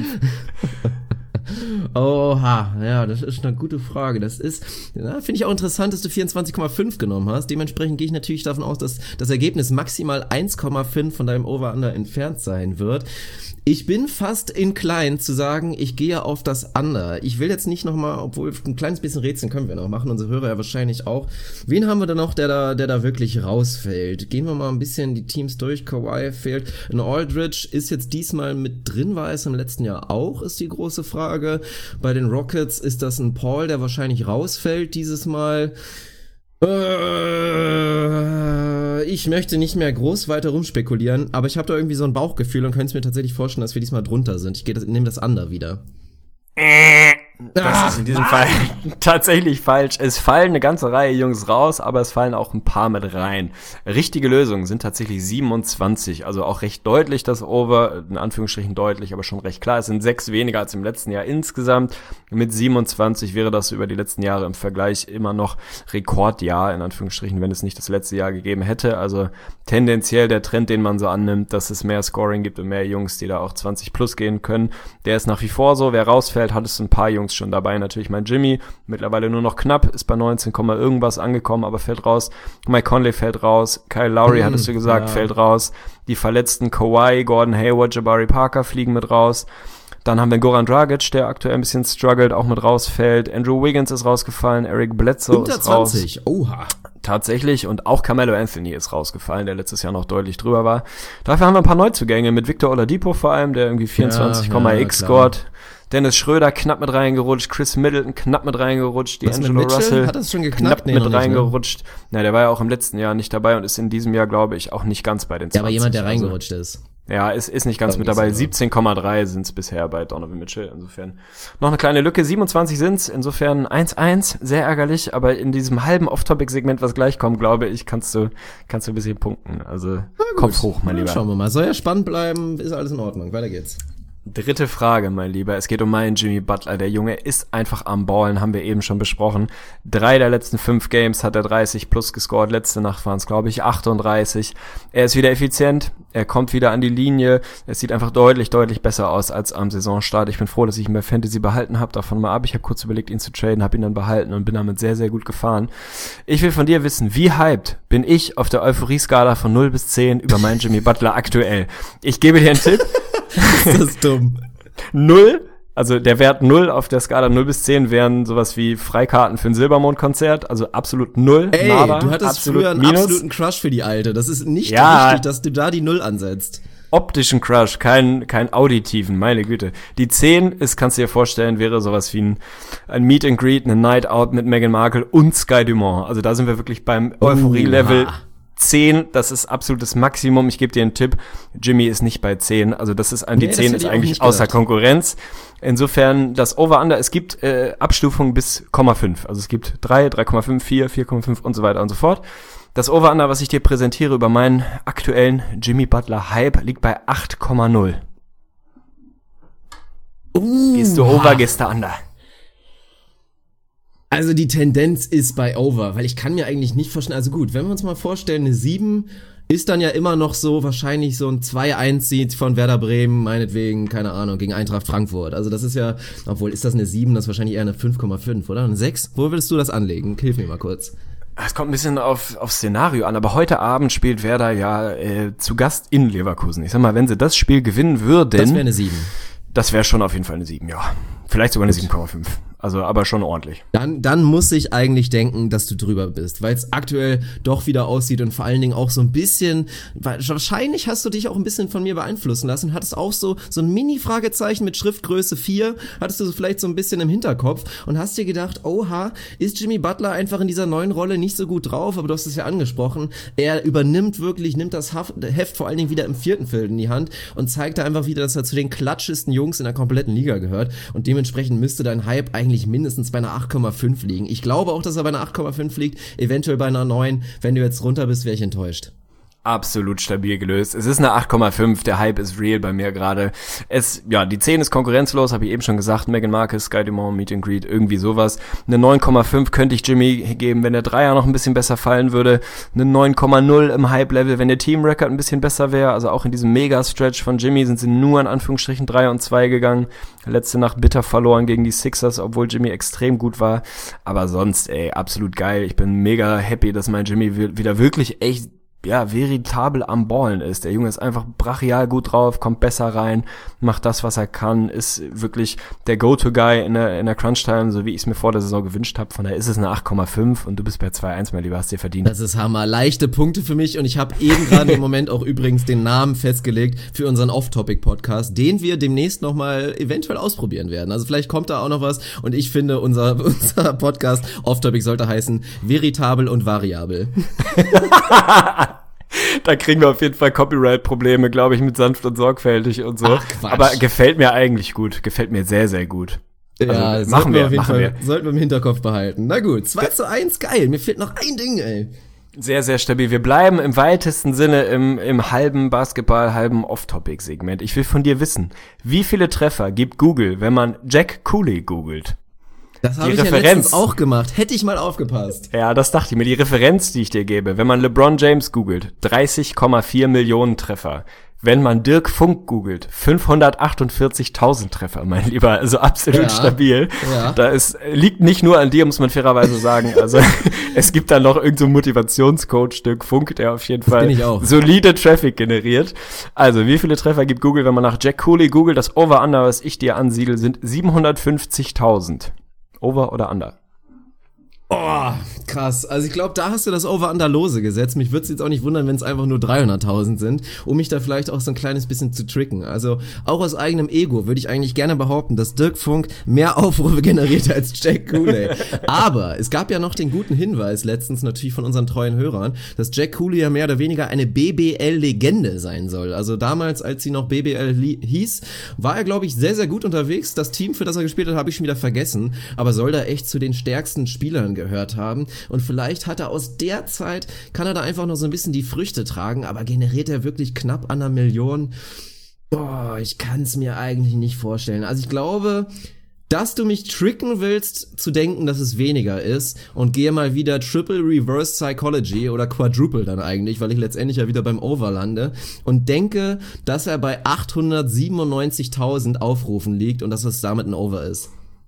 Oha, ja, das ist eine gute Frage. Das ist, ja, finde ich auch interessant, dass du 24,5 genommen hast. Dementsprechend gehe ich natürlich davon aus, dass das Ergebnis maximal 1,5 von deinem Over-Under entfernt sein wird. Ich bin fast inclined zu sagen, ich gehe auf das Under. Ich will jetzt nicht nochmal, obwohl ein kleines bisschen Rätseln können wir noch machen, unsere Hörer ja wahrscheinlich auch. Wen haben wir denn noch, der da wirklich rausfällt? Gehen wir mal ein bisschen die Teams durch. Kawhi fehlt. Ein Aldridge ist jetzt diesmal mit drin, war es im letzten Jahr auch, ist die große Frage. Bei den Rockets ist das ein Paul, der wahrscheinlich rausfällt dieses Mal. Ich möchte nicht mehr groß weiter rumspekulieren, aber ich habe da irgendwie so ein Bauchgefühl und könnte es mir tatsächlich vorstellen, dass wir diesmal drunter sind. Ich nehme das Under wieder. Das ist in diesem Fall tatsächlich falsch. Es fallen eine ganze Reihe Jungs raus, aber es fallen auch ein paar mit rein. Richtige Lösungen sind tatsächlich 27, also auch recht deutlich das Over, in Anführungsstrichen deutlich, aber schon recht klar. Es sind 6 weniger als im letzten Jahr insgesamt. Mit 27 wäre das über die letzten Jahre im Vergleich immer noch Rekordjahr, in Anführungsstrichen, wenn es nicht das letzte Jahr gegeben hätte. Also tendenziell der Trend, den man so annimmt, dass es mehr Scoring gibt und mehr Jungs, die da auch 20 plus gehen können, der ist nach wie vor so. Wer rausfällt, hat es ein paar Jungs schon dabei. Natürlich mein Jimmy, mittlerweile nur noch knapp, ist bei 19, irgendwas angekommen, aber fällt raus. Mike Conley fällt raus. Kyle Lowry, hattest du gesagt, fällt raus. Die verletzten Kawhi, Gordon Hayward, Jabari Parker fliegen mit raus. Dann haben wir Goran Dragic, der aktuell ein bisschen struggelt, auch mit rausfällt. Andrew Wiggins ist rausgefallen, Eric Bledsoe ist raus. 20, oha. Tatsächlich, und auch Carmelo Anthony ist rausgefallen, der letztes Jahr noch deutlich drüber war. Dafür haben wir ein paar Neuzugänge, mit Victor Oladipo vor allem, der irgendwie 24,x scored. Dennis Schröder knapp mit reingerutscht, Chris Middleton knapp mit reingerutscht, D'Angelo Russell hat das schon geknackt? knapp mit reingerutscht. Na, der war ja auch im letzten Jahr nicht dabei und ist in diesem Jahr, glaube ich, auch nicht ganz bei den 20. Ja, aber jemand, der reingerutscht ist. Ja, ist nicht ganz mit dabei. 17,3 sind's bisher bei Donovan Mitchell. Insofern noch eine kleine Lücke. 27 sind's. Insofern 1-1. Sehr ärgerlich. Aber in diesem halben Off-Topic-Segment, was gleich kommt, glaube ich, kannst du ein bisschen punkten. Also Kopf hoch, mein Lieber. Schauen wir mal. Soll ja spannend bleiben. Ist alles in Ordnung. Weiter geht's. Dritte Frage, mein Lieber. Es geht um meinen Jimmy Butler. Der Junge ist einfach am Ballen, haben wir eben schon besprochen. 3 der letzten 5 Games hat er 30 plus gescored. Letzte Nacht waren es, glaube ich, 38. Er ist wieder effizient. Er kommt wieder an die Linie. Es sieht einfach deutlich, deutlich besser aus als am Saisonstart. Ich bin froh, dass ich ihn bei Fantasy behalten habe. Davon mal ab. Ich habe kurz überlegt, ihn zu traden, habe ihn dann behalten und bin damit sehr, sehr gut gefahren. Ich will von dir wissen, wie hyped bin ich auf der Euphorie-Skala von 0 bis 10 über meinen Jimmy Butler aktuell? Ich gebe dir einen Tipp. Ist das dumm? 0, also der Wert 0 auf der Skala 0 bis 10 wären sowas wie Freikarten für ein Silbermond-Konzert, also absolut 0. Ey, nada, du hattest früher einen Minus. absoluten Crush für die Alte. Das ist nicht Ja. richtig, dass du da die 0 ansetzt. Optischen Crush, kein auditiven, meine Güte. Die 10 ist, kannst du dir vorstellen, wäre sowas wie ein Meet and Greet, eine Night Out mit Meghan Markle und Sky Dumont. Also da sind wir wirklich beim Euphorie-Level 10, das ist absolutes Maximum. Ich gebe dir einen Tipp, Jimmy ist nicht bei 10, also das ist die 10 ist eigentlich außer Konkurrenz. Insofern das Over-Under, es gibt Abstufungen bis 0,5, also es gibt 3, 3,5, 4, 4,5 und so weiter und so fort. Das Over-Under, was ich dir präsentiere über meinen aktuellen Jimmy Butler Hype, liegt bei 8,0. Gehst du Over, gehst du Under? Also die Tendenz ist bei Over, weil ich kann mir eigentlich nicht vorstellen, also gut, wenn wir uns mal vorstellen, eine 7 ist dann ja immer noch so wahrscheinlich so ein 2-1-Sieg von Werder Bremen, meinetwegen, keine Ahnung, gegen Eintracht Frankfurt. Also das ist ja, obwohl ist das eine 7, das ist wahrscheinlich eher eine 5,5, oder? Eine 6? Wo würdest du das anlegen? Hilf mir mal kurz. Es kommt ein bisschen auf Szenario an, aber heute Abend spielt Werder ja zu Gast in Leverkusen. Ich sag mal, wenn sie das Spiel gewinnen würden... Das wäre eine 7. Das wäre schon auf jeden Fall eine 7, ja. Vielleicht sogar eine 7,5. Also, aber schon ordentlich. Dann muss ich eigentlich denken, dass du drüber bist, weil es aktuell doch wieder aussieht und vor allen Dingen auch so ein bisschen, wahrscheinlich hast du dich auch ein bisschen von mir beeinflussen lassen, hattest auch so ein Mini-Fragezeichen mit Schriftgröße 4, hattest du vielleicht so ein bisschen im Hinterkopf und hast dir gedacht, oha, ist Jimmy Butler einfach in dieser neuen Rolle nicht so gut drauf, aber du hast es ja angesprochen, er nimmt das Heft vor allen Dingen wieder im 4. Viertel in die Hand und zeigt da einfach wieder, dass er zu den klatschesten Jungs in der kompletten Liga gehört und dementsprechend müsste dein Hype eigentlich mindestens bei einer 8,5 liegen. Ich glaube auch, dass er bei einer 8,5 liegt, eventuell bei einer 9. Wenn du jetzt runter bist, wäre ich enttäuscht. Absolut stabil gelöst. Es ist eine 8,5, der Hype ist real bei mir gerade. Die 10 ist konkurrenzlos, habe ich eben schon gesagt. Meghan Markle, Sky Dumont, Meet and Greet, irgendwie sowas. Eine 9,5 könnte ich Jimmy geben, wenn der Dreier noch ein bisschen besser fallen würde. Eine 9,0 im Hype-Level, wenn der Team-Record ein bisschen besser wäre. Also auch in diesem Mega-Stretch von Jimmy sind sie nur in Anführungsstrichen 3 und 2 gegangen. Letzte Nacht bitter verloren gegen die Sixers, obwohl Jimmy extrem gut war. Aber sonst, absolut geil. Ich bin mega happy, dass mein Jimmy wieder wirklich echt veritabel am Ballen ist. Der Junge ist einfach brachial gut drauf, kommt besser rein, macht das, was er kann, ist wirklich der Go-To-Guy in der Crunch-Time, so wie ich es mir vor der Saison gewünscht habe. Von daher ist es eine 8,5 und du bist bei 2,1, mein Lieber, hast dir verdient. Das ist Hammer. Leichte Punkte für mich und ich habe eben gerade im Moment auch übrigens den Namen festgelegt für unseren Off-Topic-Podcast, den wir demnächst nochmal eventuell ausprobieren werden. Also vielleicht kommt da auch noch was und ich finde, unser Podcast Off-Topic sollte heißen Veritabel und Variabel. Da kriegen wir auf jeden Fall Copyright-Probleme, glaube ich, mit sanft und sorgfältig und so. Ach, Quatsch. Aber gefällt mir eigentlich gut. Gefällt mir sehr, sehr gut. Ja, also, machen wir. Sollten wir im Hinterkopf behalten. Na gut, 2:1, geil. Mir fehlt noch ein Ding, ey. Sehr, sehr stabil. Wir bleiben im weitesten Sinne im halben Basketball, halben Off-Topic-Segment. Ich will von dir wissen, wie viele Treffer gibt Google, wenn man Jack Cooley googelt? Das habe ich ja letztens auch gemacht. Hätte ich mal aufgepasst. Ja, das dachte ich mir. Die Referenz, die ich dir gebe, wenn man LeBron James googelt, 30,4 Millionen Treffer. Wenn man Dirk Funk googelt, 548.000 Treffer, mein Lieber. Also absolut stabil. Ja. Liegt nicht nur an dir, muss man fairerweise sagen. Also es gibt da noch irgend so einen Motivationscoach, Dirk Funk, der auf jeden Fall solide Traffic generiert. Also wie viele Treffer gibt Google, wenn man nach Jack Cooley googelt? Das Over-Under, was ich dir ansiedel, sind 750.000. Over oder Under? Oh, krass. Also ich glaube, da hast du das Over-Under lose gesetzt. Mich würde es jetzt auch nicht wundern, wenn es einfach nur 300.000 sind, um mich da vielleicht auch so ein kleines bisschen zu tricken. Also auch aus eigenem Ego würde ich eigentlich gerne behaupten, dass Dirk Funk mehr Aufrufe generiert als Jack Cooley. Aber es gab ja noch den guten Hinweis letztens natürlich von unseren treuen Hörern, dass Jack Cooley ja mehr oder weniger eine BBL-Legende sein soll. Also damals, als sie noch BBL hieß, war er, glaube ich, sehr, sehr gut unterwegs. Das Team, für das er gespielt hat, habe ich schon wieder vergessen. Aber soll da echt zu den stärksten Spielern gehört haben und vielleicht hat er aus der Zeit, kann er da einfach noch so ein bisschen die Früchte tragen, aber generiert er wirklich knapp an 1 Million? Boah, ich kann es mir eigentlich nicht vorstellen. Also ich glaube, dass du mich tricken willst, zu denken, dass es weniger ist und gehe mal wieder Triple Reverse Psychology oder Quadruple dann eigentlich, weil ich letztendlich ja wieder beim Over lande und denke, dass er bei 897.000 Aufrufen liegt und dass es damit ein Over ist.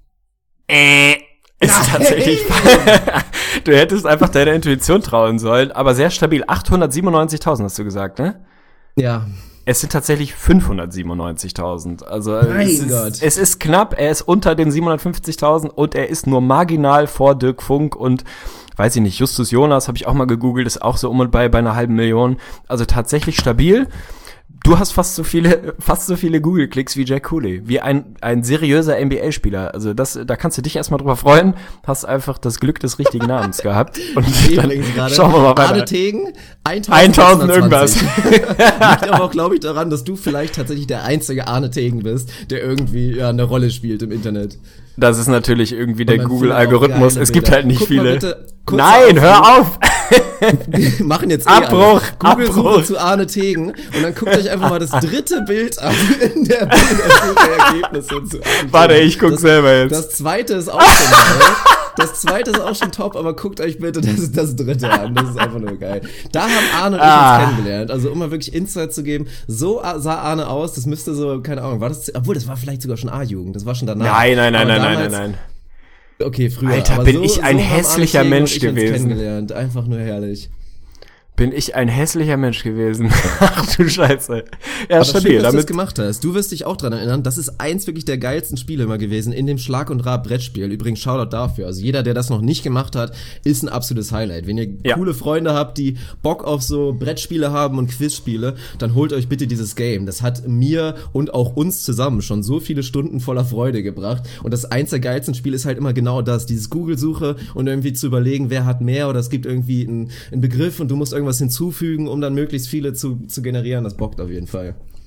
Ist tatsächlich. Du hättest einfach deiner Intuition trauen sollen, aber sehr stabil. 897.000 hast du gesagt, ne? Ja. Es sind tatsächlich 597.000. Also Gott. Es ist knapp, er ist unter den 750.000 und er ist nur marginal vor Dirk Funk und weiß ich nicht, Justus Jonas habe ich auch mal gegoogelt, ist auch so um und bei einer halben Million. Also tatsächlich stabil. Du hast fast so viele Google-Klicks wie Jack Cooley, wie ein seriöser NBA-Spieler. Also da kannst du dich erstmal drüber freuen, hast einfach das Glück des richtigen Namens gehabt. Und dann schauen wir mal weiter. Arne Tegen, 1000 irgendwas. Liegt aber auch, glaube ich, daran, dass du vielleicht tatsächlich der einzige Arne Tegen bist, der irgendwie eine Rolle spielt im Internet. Das ist natürlich irgendwie der Google-Algorithmus. Es gibt halt nicht viele. Nein, hör auf! Wir machen jetzt Abbruch, Google-Suche zu Arne Tegen und dann guckt euch einfach mal das dritte Bild an in der Ergebnisse zu Arne Tegen. Warte, ich guck selber jetzt. Das zweite ist auch schon toll. Das zweite ist auch schon top, aber guckt euch bitte das dritte an. Das ist einfach nur geil. Da haben Arne und ich uns kennengelernt. Also um mal wirklich Insight zu geben, so sah Arne aus, das müsste so, keine Ahnung, obwohl das war vielleicht sogar schon A-Jugend, das war schon danach. Nein. Okay, früher. Alter, aber bin ich ein hässlicher Mensch gewesen. Kennengelernt. Einfach nur herrlich. Bin ich ein hässlicher Mensch gewesen. Ach du Scheiße. Ja, aber stabil. Schön, dass du das gemacht hast. Du wirst dich auch dran erinnern, das ist eins wirklich der geilsten Spiele immer gewesen in dem Schlag- und Rab-Brettspiel. Übrigens, Shoutout dafür. Also jeder, der das noch nicht gemacht hat, ist ein absolutes Highlight. Wenn ihr coole Freunde habt, die Bock auf so Brettspiele haben und Quizspiele, dann holt euch bitte dieses Game. Das hat mir und auch uns zusammen schon so viele Stunden voller Freude gebracht. Und das eins der geilsten Spiele ist halt immer genau das. Dieses Google-Suche und irgendwie zu überlegen, wer hat mehr oder es gibt irgendwie einen Begriff und du musst irgendwas hinzufügen, um dann möglichst viele zu generieren. Das bockt auf jeden Fall.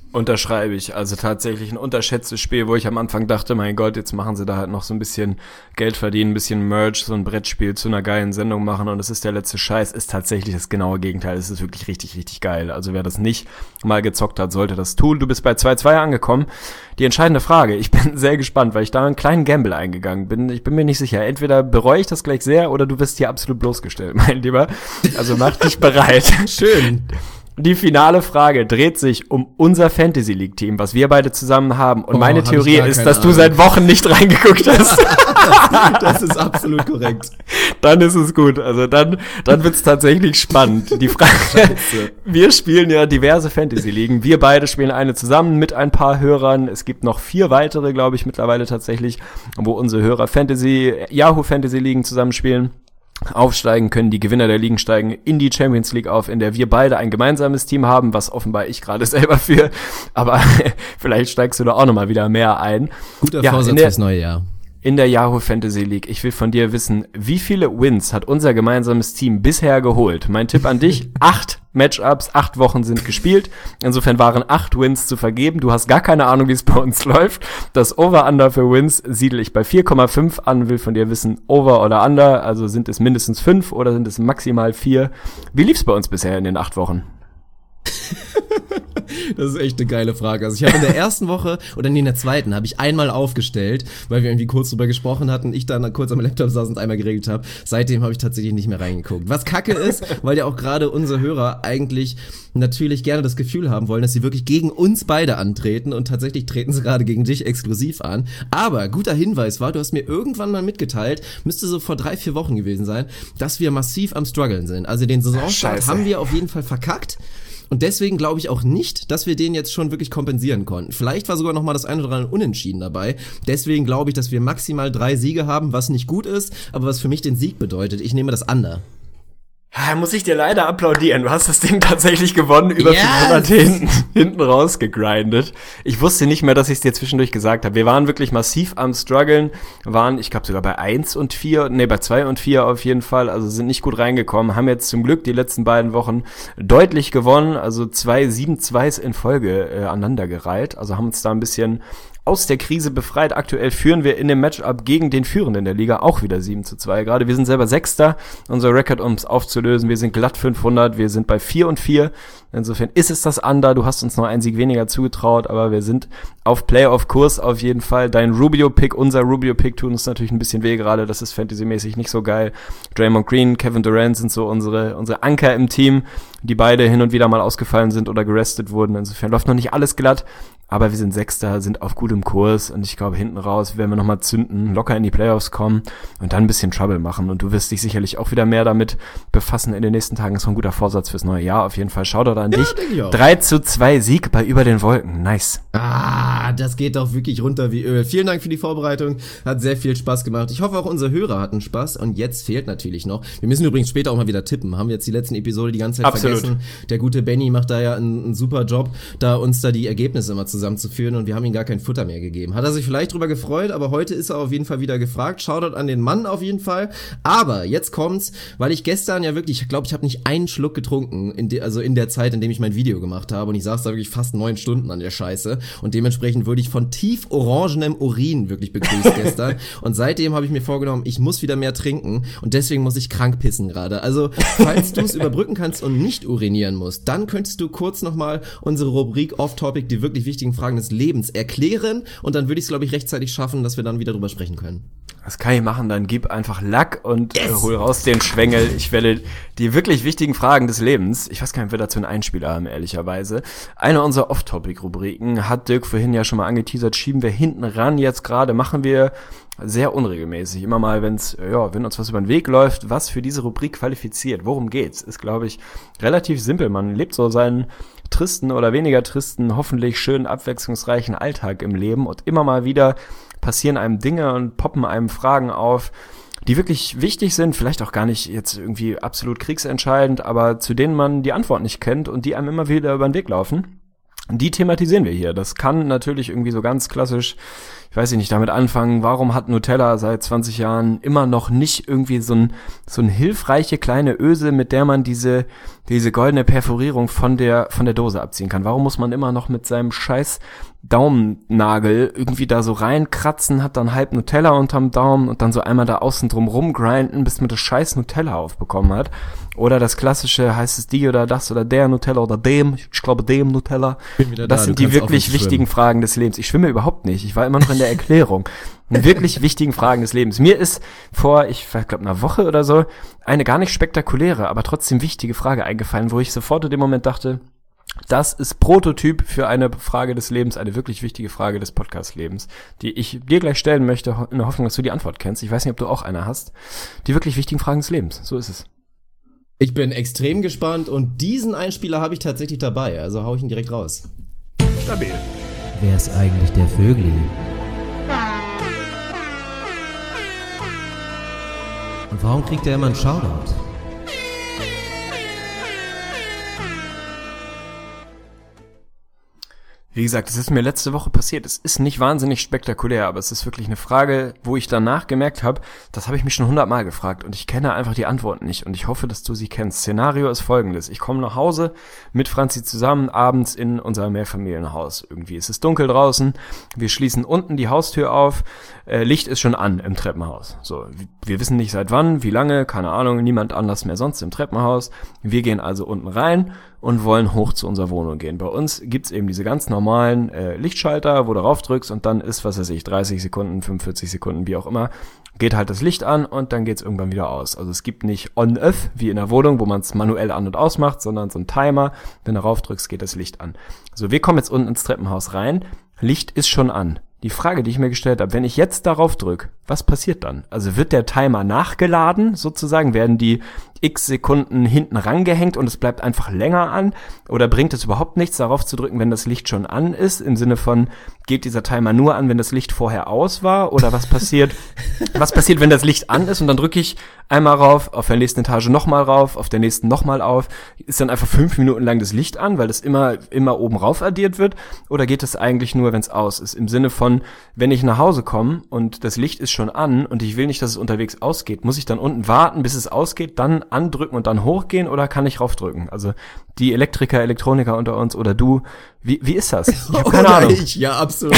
Unterschreibe ich. Also tatsächlich ein unterschätztes Spiel, wo ich am Anfang dachte, mein Gott, jetzt machen sie da halt noch so ein bisschen Geld verdienen, ein bisschen Merch, so ein Brettspiel zu einer geilen Sendung machen und es ist der letzte Scheiß, ist tatsächlich das genaue Gegenteil. Es ist wirklich richtig, richtig geil. Also wer das nicht mal gezockt hat, sollte das tun. Du bist bei 2-2 angekommen. Die entscheidende Frage, ich bin sehr gespannt, weil ich da einen kleinen Gamble eingegangen bin. Ich bin mir nicht sicher. Entweder bereue ich das gleich sehr oder du wirst hier absolut bloßgestellt, mein Lieber. Also mach dich bereit. Schön. Die finale Frage dreht sich um unser Fantasy League Team, was wir beide zusammen haben. Und meine Theorie ist, dass du seit Wochen nicht reingeguckt hast. Das ist absolut korrekt. Dann ist es gut. Also dann wird's tatsächlich spannend. Die Frage, wir spielen ja diverse Fantasy Ligen. Wir beide spielen eine zusammen mit ein paar Hörern. Es gibt noch 4 weitere, glaube ich, mittlerweile tatsächlich, wo unsere Hörer Yahoo Fantasy Ligen zusammenspielen. Aufsteigen können die Gewinner der Ligen steigen in die Champions League auf, in der wir beide ein gemeinsames Team haben, was offenbar ich gerade selber führe. Aber vielleicht steigst du da auch nochmal wieder mehr ein. Guter Vorsatz fürs neue Jahr. In der Yahoo Fantasy League. Ich will von dir wissen, wie viele Wins hat unser gemeinsames Team bisher geholt? Mein Tipp an dich, 8 Matchups, 8 Wochen sind gespielt. Insofern waren 8 Wins zu vergeben. Du hast gar keine Ahnung, wie es bei uns läuft. Das Over-Under für Wins siedle ich bei 4,5 an. Will von dir wissen, Over oder Under. Also sind es mindestens 5 oder sind es maximal 4? Wie lief's bei uns bisher in den 8 Wochen? Das ist echt eine geile Frage. Also ich habe in der ersten Woche oder in der zweiten habe ich einmal aufgestellt, weil wir irgendwie kurz drüber gesprochen hatten, ich dann kurz am Laptop saß und einmal geregelt habe. Seitdem habe ich tatsächlich nicht mehr reingeguckt. Was kacke ist, weil ja auch gerade unsere Hörer eigentlich natürlich gerne das Gefühl haben wollen, dass sie wirklich gegen uns beide antreten und tatsächlich treten sie gerade gegen dich exklusiv an. Aber guter Hinweis war, du hast mir irgendwann mal mitgeteilt, müsste so vor 3-4 Wochen gewesen sein, dass wir massiv am struggeln sind. Also den Saisonstart haben wir auf jeden Fall verkackt. Und deswegen glaube ich auch nicht, dass wir den jetzt schon wirklich kompensieren konnten. Vielleicht war sogar noch mal das eine oder andere Unentschieden dabei. Deswegen glaube ich, dass wir maximal 3 Siege haben, was nicht gut ist, aber was für mich den Sieg bedeutet. Ich nehme das Under. Muss ich dir leider applaudieren. Du hast das Ding tatsächlich gewonnen, über 500 hinten rausgegrindet. Ich wusste nicht mehr, dass ich es dir zwischendurch gesagt habe. Wir waren wirklich massiv am struggeln, waren, ich glaube sogar bei 2 und 4 auf jeden Fall, also sind nicht gut reingekommen, haben jetzt zum Glück die letzten beiden Wochen deutlich gewonnen, also 2 7-2s in Folge aneinandergereiht, also haben uns da ein bisschen aus der Krise befreit. Aktuell führen wir in dem Matchup gegen den Führenden der Liga auch wieder 7-2 gerade. Wir sind selber Sechster. Unser Rekord, um es aufzulösen, wir sind glatt 500. Wir sind bei 4 und 4. Insofern ist es das Under. Du hast uns noch einen Sieg weniger zugetraut, aber wir sind auf Playoff-Kurs auf jeden Fall. Dein Rubio-Pick, unser Rubio-Pick tun uns natürlich ein bisschen weh gerade. Das ist fantasymäßig nicht so geil. Draymond Green, Kevin Durant sind so unsere Anker im Team, die beide hin und wieder mal ausgefallen sind oder gerestet wurden. Insofern läuft noch nicht alles glatt. Aber wir sind Sechster, sind auf gutem Kurs und ich glaube, hinten raus werden wir nochmal zünden, locker in die Playoffs kommen und dann ein bisschen Trouble machen. Und du wirst dich sicherlich auch wieder mehr damit befassen in den nächsten Tagen. Das ist ein guter Vorsatz fürs neue Jahr. Auf jeden Fall Shoutout an dich. 3-2 Sieg bei Über den Wolken. Nice. Das geht doch wirklich runter wie Öl. Vielen Dank für die Vorbereitung. Hat sehr viel Spaß gemacht. Ich hoffe, auch unsere Hörer hatten Spaß. Und jetzt fehlt natürlich noch, wir müssen übrigens später auch mal wieder tippen. Haben wir jetzt die letzten Episode die ganze Zeit vergessen. Der gute Benny macht da ja einen super Job, da uns da die Ergebnisse immer zusammenzuführen und wir haben ihm gar kein Futter mehr gegeben. Hat er sich vielleicht drüber gefreut, aber heute ist er auf jeden Fall wieder gefragt. Shoutout an den Mann auf jeden Fall. Aber jetzt kommt's, weil ich gestern ja wirklich, ich glaube, ich habe nicht einen Schluck getrunken, in der Zeit, in dem ich mein Video gemacht habe und ich saß da wirklich fast 9 Stunden an der Scheiße und dementsprechend wurde ich von tief orangenem Urin wirklich begrüßt gestern und seitdem habe ich mir vorgenommen, ich muss wieder mehr trinken und deswegen muss ich krank pissen gerade. Also, falls du es überbrücken kannst und nicht urinieren musst, dann könntest du kurz nochmal unsere Rubrik Off-Topic, die wirklich wichtigen Fragen des Lebens erklären und dann würde ich es, glaube ich, rechtzeitig schaffen, dass wir dann wieder drüber sprechen können. Das kann ich machen, dann gib einfach Lack und hol raus den Schwengel. Ich werde die wirklich wichtigen Fragen des Lebens, ich weiß gar nicht, ob wir dazu einen Einspieler haben, ehrlicherweise. Eine unserer Off-Topic-Rubriken hat Dirk vorhin ja schon mal angeteasert, schieben wir hinten ran jetzt gerade, machen wir sehr unregelmäßig. Immer mal, wenn uns was über den Weg läuft, was für diese Rubrik qualifiziert. Worum geht's? Ist, glaube ich, relativ simpel. Man lebt so seinen tristen oder weniger tristen, hoffentlich schönen, abwechslungsreichen Alltag im Leben und immer mal wieder passieren einem Dinge und poppen einem Fragen auf, die wirklich wichtig sind, vielleicht auch gar nicht jetzt irgendwie absolut kriegsentscheidend, aber zu denen man die Antwort nicht kennt und die einem immer wieder über den Weg laufen. Die thematisieren wir hier. Das kann natürlich irgendwie so ganz klassisch, weiß ich nicht, damit anfangen, warum hat Nutella seit 20 Jahren immer noch nicht irgendwie so ein hilfreiche kleine Öse, mit der man diese goldene Perforierung von der Dose abziehen kann? Warum muss man immer noch mit seinem scheiß Daumennagel irgendwie da so reinkratzen, hat dann halb Nutella unterm Daumen und dann so einmal da außen drum rumgrinden, bis man das scheiß Nutella aufbekommen hat? Oder das klassische, heißt es die oder das oder der Nutella oder dem, ich glaube dem Nutella. Das sind die wirklich wichtigen Fragen des Lebens. Ich schwimme überhaupt nicht, ich war immer noch in der Erklärung. Die wirklich wichtigen Fragen des Lebens. Mir ist vor, ich glaube, einer Woche oder so, eine gar nicht spektakuläre, aber trotzdem wichtige Frage eingefallen, wo ich sofort in dem Moment dachte, das ist Prototyp für eine Frage des Lebens, eine wirklich wichtige Frage des Podcast-Lebens, die ich dir gleich stellen möchte, in der Hoffnung, dass du die Antwort kennst. Ich weiß nicht, ob du auch eine hast. Die wirklich wichtigen Fragen des Lebens. So ist es. Ich bin extrem gespannt und diesen Einspieler habe ich tatsächlich dabei, also hau ich ihn direkt raus. Stabil. Wer ist eigentlich der Vögli? Und warum kriegt er immer einen Shoutout? Wie gesagt, es ist mir letzte Woche passiert. Es ist nicht wahnsinnig spektakulär, aber es ist wirklich eine Frage, wo ich danach gemerkt habe, das habe ich mich schon 100-mal gefragt und ich kenne einfach die Antworten nicht und ich hoffe, dass du sie kennst. Szenario ist folgendes. Ich komme nach Hause mit Franzi zusammen, abends in unser Mehrfamilienhaus. Irgendwie ist es dunkel draußen, wir schließen unten die Haustür auf, Licht ist schon an im Treppenhaus. So, wir wissen nicht seit wann, wie lange, keine Ahnung, niemand anders mehr sonst im Treppenhaus. Wir gehen also unten rein und wollen hoch zu unserer Wohnung gehen. Bei uns gibt's eben diese ganz normalen Lichtschalter, wo du rauf drückst und dann ist, was weiß ich, 30 Sekunden, 45 Sekunden, wie auch immer, geht halt das Licht an und dann geht's irgendwann wieder aus. Also es gibt nicht on-off, wie in der Wohnung, wo man es manuell an- und ausmacht, sondern so ein Timer, wenn du rauf drückst, geht das Licht an. So, wir kommen jetzt unten ins Treppenhaus rein, Licht ist schon an. Die Frage, die ich mir gestellt habe, wenn ich jetzt darauf drücke, was passiert dann? Also wird der Timer nachgeladen, sozusagen, werden die x Sekunden hinten rangehängt und es bleibt einfach länger an? Oder bringt es überhaupt nichts, darauf zu drücken, wenn das Licht schon an ist? Im Sinne von, geht dieser Timer nur an, wenn das Licht vorher aus war? Oder was passiert, wenn das Licht an ist und dann drücke ich einmal rauf, auf der nächsten Etage nochmal rauf, auf der nächsten nochmal auf? Ist dann einfach 5 Minuten lang das Licht an, weil das immer oben rauf addiert wird? Oder geht es eigentlich nur, wenn es aus ist? Im Sinne von, wenn ich nach Hause komme und das Licht ist schon an und ich will nicht, dass es unterwegs ausgeht, muss ich dann unten warten, bis es ausgeht, dann andrücken und dann hochgehen oder kann ich raufdrücken? Also die Elektriker, Elektroniker unter uns oder du, wie ist das? Ich habe keine Ahnung. Ja, absolut.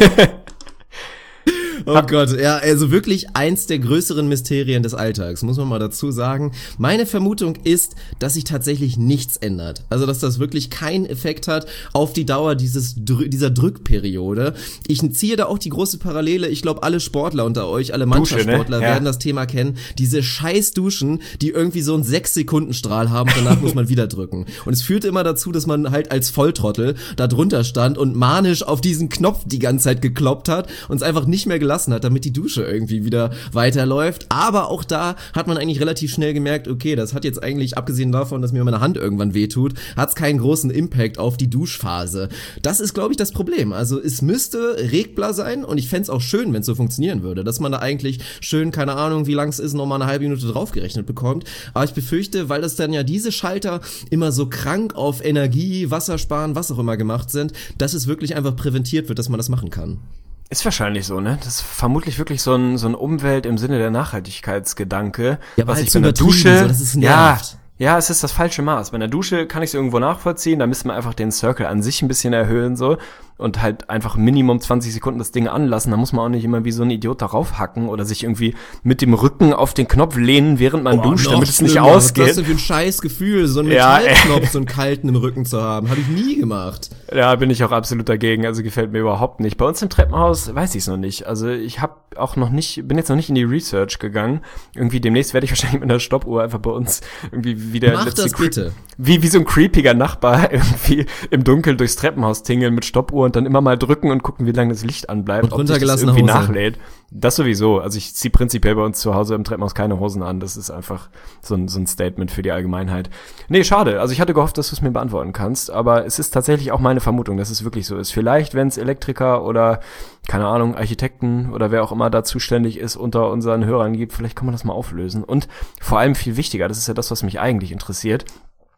Oh Gott, ja, also wirklich eins der größeren Mysterien des Alltags, muss man mal dazu sagen. Meine Vermutung ist, dass sich tatsächlich nichts ändert. Also, dass das wirklich keinen Effekt hat auf die Dauer dieser Drückperiode. Ich ziehe da auch die große Parallele. Ich glaube, alle Sportler unter euch, alle Mannschaftssportler werden das Thema kennen. Diese scheiß Duschen, die irgendwie so einen 6-Sekunden-Strahl haben, danach muss man wieder drücken. Und es führte immer dazu, dass man halt als Volltrottel da drunter stand und manisch auf diesen Knopf die ganze Zeit gekloppt hat und es einfach nicht mehr gelassen hat, damit die Dusche irgendwie wieder weiterläuft. Aber auch da hat man eigentlich relativ schnell gemerkt, okay, das hat jetzt eigentlich, abgesehen davon, dass mir meine Hand irgendwann wehtut, hat es keinen großen Impact auf die Duschphase. Das ist, glaube ich, das Problem. Also es müsste regbar sein und ich fände es auch schön, wenn es so funktionieren würde, dass man da eigentlich schön, keine Ahnung, wie lang es ist, nochmal eine halbe Minute draufgerechnet bekommt. Aber ich befürchte, weil das dann ja diese Schalter immer so krank auf Energie, Wassersparen, was auch immer gemacht sind, dass es wirklich einfach präventiert wird, dass man das machen kann. Ist wahrscheinlich so, ne? Das ist vermutlich wirklich so ein Umwelt im Sinne der Nachhaltigkeitsgedanke. Ja, was halt ich bei einer so, Dusche, dass es nervt. Ja, es ist das falsche Maß. Bei einer Dusche kann ich es irgendwo nachvollziehen, da müsste man einfach den Circle an sich ein bisschen erhöhen, so. Und halt einfach Minimum 20 Sekunden das Ding anlassen. Da muss man auch nicht immer wie so ein Idiot darauf hacken oder sich irgendwie mit dem Rücken auf den Knopf lehnen, während man duscht, damit es nicht ausgeht. Was ist das denn für ein scheiß Gefühl, so einen Metallknopf, so einen kalten im Rücken zu haben? Habe ich nie gemacht. Ja, bin ich auch absolut dagegen. Also gefällt mir überhaupt nicht. Bei uns im Treppenhaus weiß ich es noch nicht. Also ich bin jetzt noch nicht in die Research gegangen. Irgendwie demnächst werde ich wahrscheinlich mit einer Stoppuhr einfach bei uns irgendwie wieder Mach das bitte. Wie so ein creepiger Nachbar irgendwie im Dunkeln durchs Treppenhaus tingeln mit Stoppuhr und dann immer mal drücken und gucken, wie lange das Licht anbleibt, und ob sich das runtergelassene irgendwie Hose nachlädt. Das sowieso. Also ich ziehe prinzipiell bei uns zu Hause im Treppenhaus keine Hosen an. Das ist einfach so ein Statement für die Allgemeinheit. Nee, schade. Also ich hatte gehofft, dass du es mir beantworten kannst, aber es ist tatsächlich auch meine Vermutung, dass es wirklich so ist. Vielleicht, wenn es Elektriker oder, keine Ahnung, Architekten oder wer auch immer da zuständig ist, unter unseren Hörern gibt, vielleicht kann man das mal auflösen. Und vor allem viel wichtiger, das ist ja das, was mich eigentlich interessiert,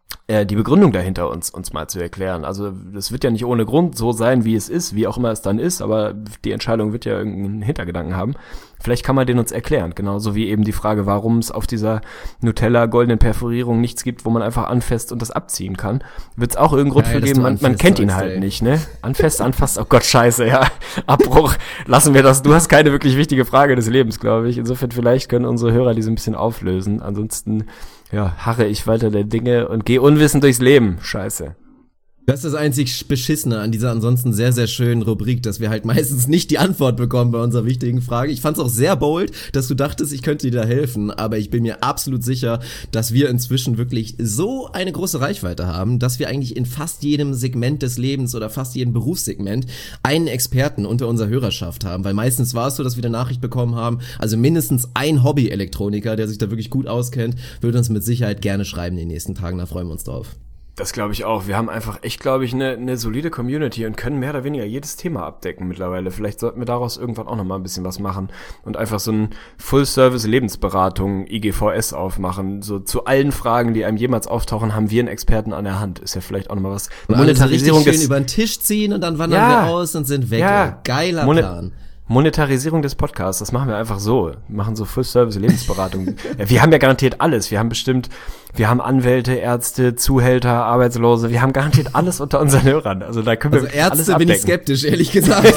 die Begründung dahinter uns mal zu erklären. Also das wird ja nicht ohne Grund so sein, wie es ist, wie auch immer es dann ist, aber die Entscheidung wird ja irgendeinen Hintergedanken haben. Vielleicht kann man den uns erklären, genauso wie eben die Frage, warum es auf dieser Nutella goldenen Perforierung nichts gibt, wo man einfach anfasst und das abziehen kann. Wird es auch irgendeinen Grund für geben, man kennt ihn halt nicht, ne? Anfasst, oh Gott, scheiße, ja. Abbruch, lassen wir das. Du hast keine wirklich wichtige Frage des Lebens, glaube ich. Insofern vielleicht können unsere Hörer die so ein bisschen auflösen. Ansonsten harre ich weiter der Dinge und gehe unwissend durchs Leben. Scheiße. Das ist das einzig Beschissene an dieser ansonsten sehr, sehr schönen Rubrik, dass wir halt meistens nicht die Antwort bekommen bei unserer wichtigen Frage. Ich fand's auch sehr bold, dass du dachtest, ich könnte dir da helfen, aber ich bin mir absolut sicher, dass wir inzwischen wirklich so eine große Reichweite haben, dass wir eigentlich in fast jedem Segment des Lebens oder fast jedem Berufssegment einen Experten unter unserer Hörerschaft haben, weil meistens war es so, dass wir eine Nachricht bekommen haben, also mindestens ein Hobby-Elektroniker, der sich da wirklich gut auskennt, würde uns mit Sicherheit gerne schreiben in den nächsten Tagen, da freuen wir uns drauf. Das glaube ich auch. Wir haben einfach echt, glaube ich, eine solide Community und können mehr oder weniger jedes Thema abdecken mittlerweile. Vielleicht sollten wir daraus irgendwann auch nochmal ein bisschen was machen und einfach so ein Full-Service-Lebensberatung IGVS aufmachen. So zu allen Fragen, die einem jemals auftauchen, haben wir einen Experten an der Hand. Ist ja vielleicht auch nochmal was. Monetarisierung schön über den Tisch ziehen und dann wandern wir aus und sind weg. Ja. Geiler Plan. Monetarisierung des Podcasts, das machen wir einfach so. Wir machen so Full-Service-Lebensberatung. Wir haben ja garantiert alles. Wir haben Anwälte, Ärzte, Zuhälter, Arbeitslose. Wir haben garantiert alles unter unseren Hörern. Also da können wir Ärzte alles abdecken. Bin ich skeptisch, ehrlich gesagt.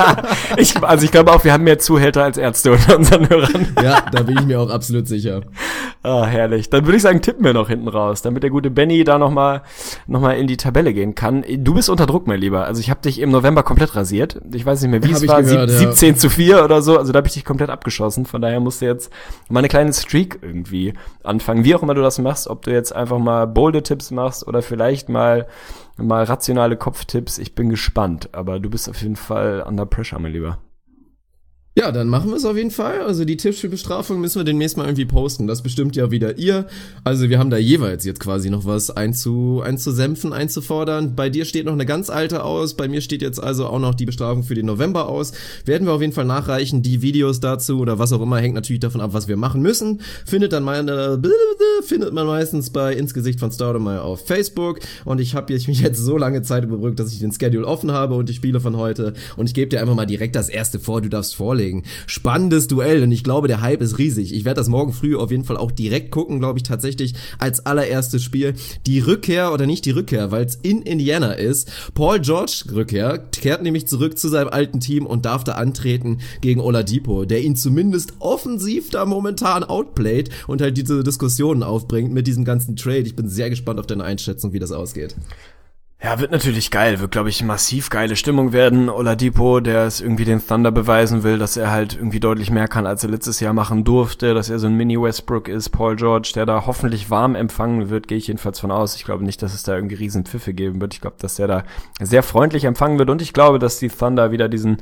Ich glaube auch, wir haben mehr Zuhälter als Ärzte unter unseren Hörern. Ja, da bin ich mir auch absolut sicher. Ah, herrlich. Dann würde ich sagen, tippen wir noch hinten raus, damit der gute Benny da noch mal in die Tabelle gehen kann. Du bist unter Druck, mein Lieber. Also ich habe dich im November komplett rasiert. Ich weiß nicht mehr, wie es war. Gehört, 17-4 oder so. Also da habe ich dich komplett abgeschossen. Von daher musst du jetzt mal eine kleine Streak irgendwie anfangen. Wie auch immer du das machst, ob du jetzt einfach mal bolde Tipps machst oder vielleicht mal rationale Kopftipps. Ich bin gespannt. Aber du bist auf jeden Fall under pressure, mein Lieber. Ja, dann machen wir es auf jeden Fall. Also die Tipps für Bestrafung müssen wir demnächst mal irgendwie posten. Das bestimmt ja wieder ihr. Also wir haben da jeweils jetzt quasi noch was einzusenfen, einzufordern. Bei dir steht noch eine ganz alte aus. Bei mir steht jetzt also auch noch die Bestrafung für den November aus. Werden wir auf jeden Fall nachreichen. Die Videos dazu oder was auch immer hängt natürlich davon ab, was wir machen müssen. Findet man meistens bei Ins Gesicht von Staudemeyer auf Facebook. Und ich habe mich jetzt so lange Zeit überbrückt, dass ich den Schedule offen habe und die Spiele von heute. Und ich gebe dir einfach mal direkt das erste vor. Du darfst vorlegen. Spannendes Duell und ich glaube, der Hype ist riesig. Ich werde das morgen früh auf jeden Fall auch direkt gucken, glaube ich, tatsächlich als allererstes Spiel. Die Rückkehr oder nicht die Rückkehr, weil es in Indiana ist. Paul George Rückkehr kehrt nämlich zurück zu seinem alten Team und darf da antreten gegen Oladipo, der ihn zumindest offensiv da momentan outplayt und halt diese Diskussionen aufbringt mit diesem ganzen Trade. Ich bin sehr gespannt auf deine Einschätzung, wie das ausgeht. Ja, wird natürlich geil, wird, glaube ich, massiv geile Stimmung werden. Oladipo, der es irgendwie den Thunder beweisen will, dass er halt irgendwie deutlich mehr kann, als er letztes Jahr machen durfte, dass er so ein Mini-Westbrook ist. Paul George, der da hoffentlich warm empfangen wird, gehe ich jedenfalls von aus. Ich glaube nicht, dass es da irgendwie riesen Pfiffe geben wird. Ich glaube, dass der da sehr freundlich empfangen wird und ich glaube, dass die Thunder wieder diesen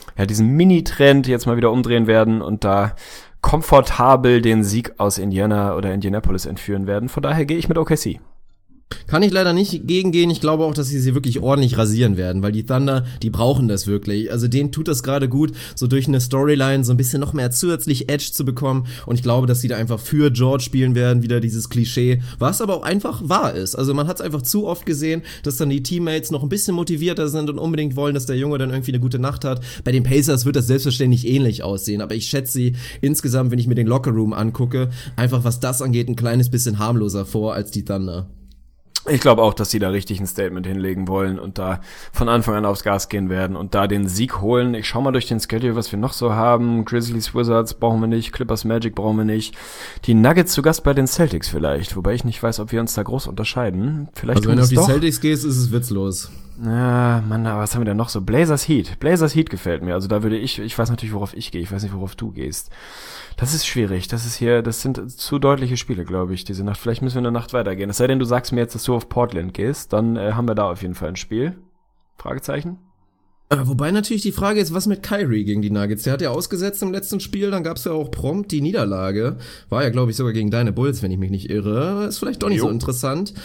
Mini-Trend jetzt mal wieder umdrehen werden und da komfortabel den Sieg aus Indiana oder Indianapolis entführen werden. Von daher gehe ich mit OKC. Kann ich leider nicht gegengehen. Ich glaube auch, dass sie wirklich ordentlich rasieren werden, weil die Thunder, die brauchen das wirklich. Also denen tut das gerade gut, so durch eine Storyline so ein bisschen noch mehr zusätzlich Edge zu bekommen. Und ich glaube, dass sie da einfach für George spielen werden, wieder dieses Klischee, was aber auch einfach wahr ist. Also man hat es einfach zu oft gesehen, dass dann die Teammates noch ein bisschen motivierter sind und unbedingt wollen, dass der Junge dann irgendwie eine gute Nacht hat. Bei den Pacers wird das selbstverständlich ähnlich aussehen, aber ich schätze sie insgesamt, wenn ich mir den Lockerroom angucke, einfach was das angeht, ein kleines bisschen harmloser vor als die Thunder. Ich glaube auch, dass sie da richtig ein Statement hinlegen wollen und da von Anfang an aufs Gas gehen werden und da den Sieg holen. Ich schau mal durch den Schedule, was wir noch so haben. Grizzlies, Wizards brauchen wir nicht, Clippers, Magic brauchen wir nicht. Die Nuggets zu Gast bei den Celtics vielleicht, wobei ich nicht weiß, ob wir uns da groß unterscheiden. Vielleicht also wenn du auf die Celtics gehst, ist es witzlos. Ja, Mann, aber was haben wir denn noch so? Blazers Heat gefällt mir. Also da würde ich weiß natürlich, worauf ich gehe. Ich weiß nicht, worauf du gehst. Das ist schwierig. Das sind zu deutliche Spiele, glaube ich, diese Nacht. Vielleicht müssen wir eine Nacht weitergehen. Es sei denn, du sagst mir jetzt, dass du auf Portland gehst. Dann haben wir da auf jeden Fall ein Spiel. Fragezeichen? Wobei natürlich die Frage ist, was mit Kyrie gegen die Nuggets? Der hat ja ausgesetzt im letzten Spiel, dann gab's ja auch prompt die Niederlage. War ja, glaube ich, sogar gegen deine Bulls, wenn ich mich nicht irre. Ist vielleicht doch nicht so interessant.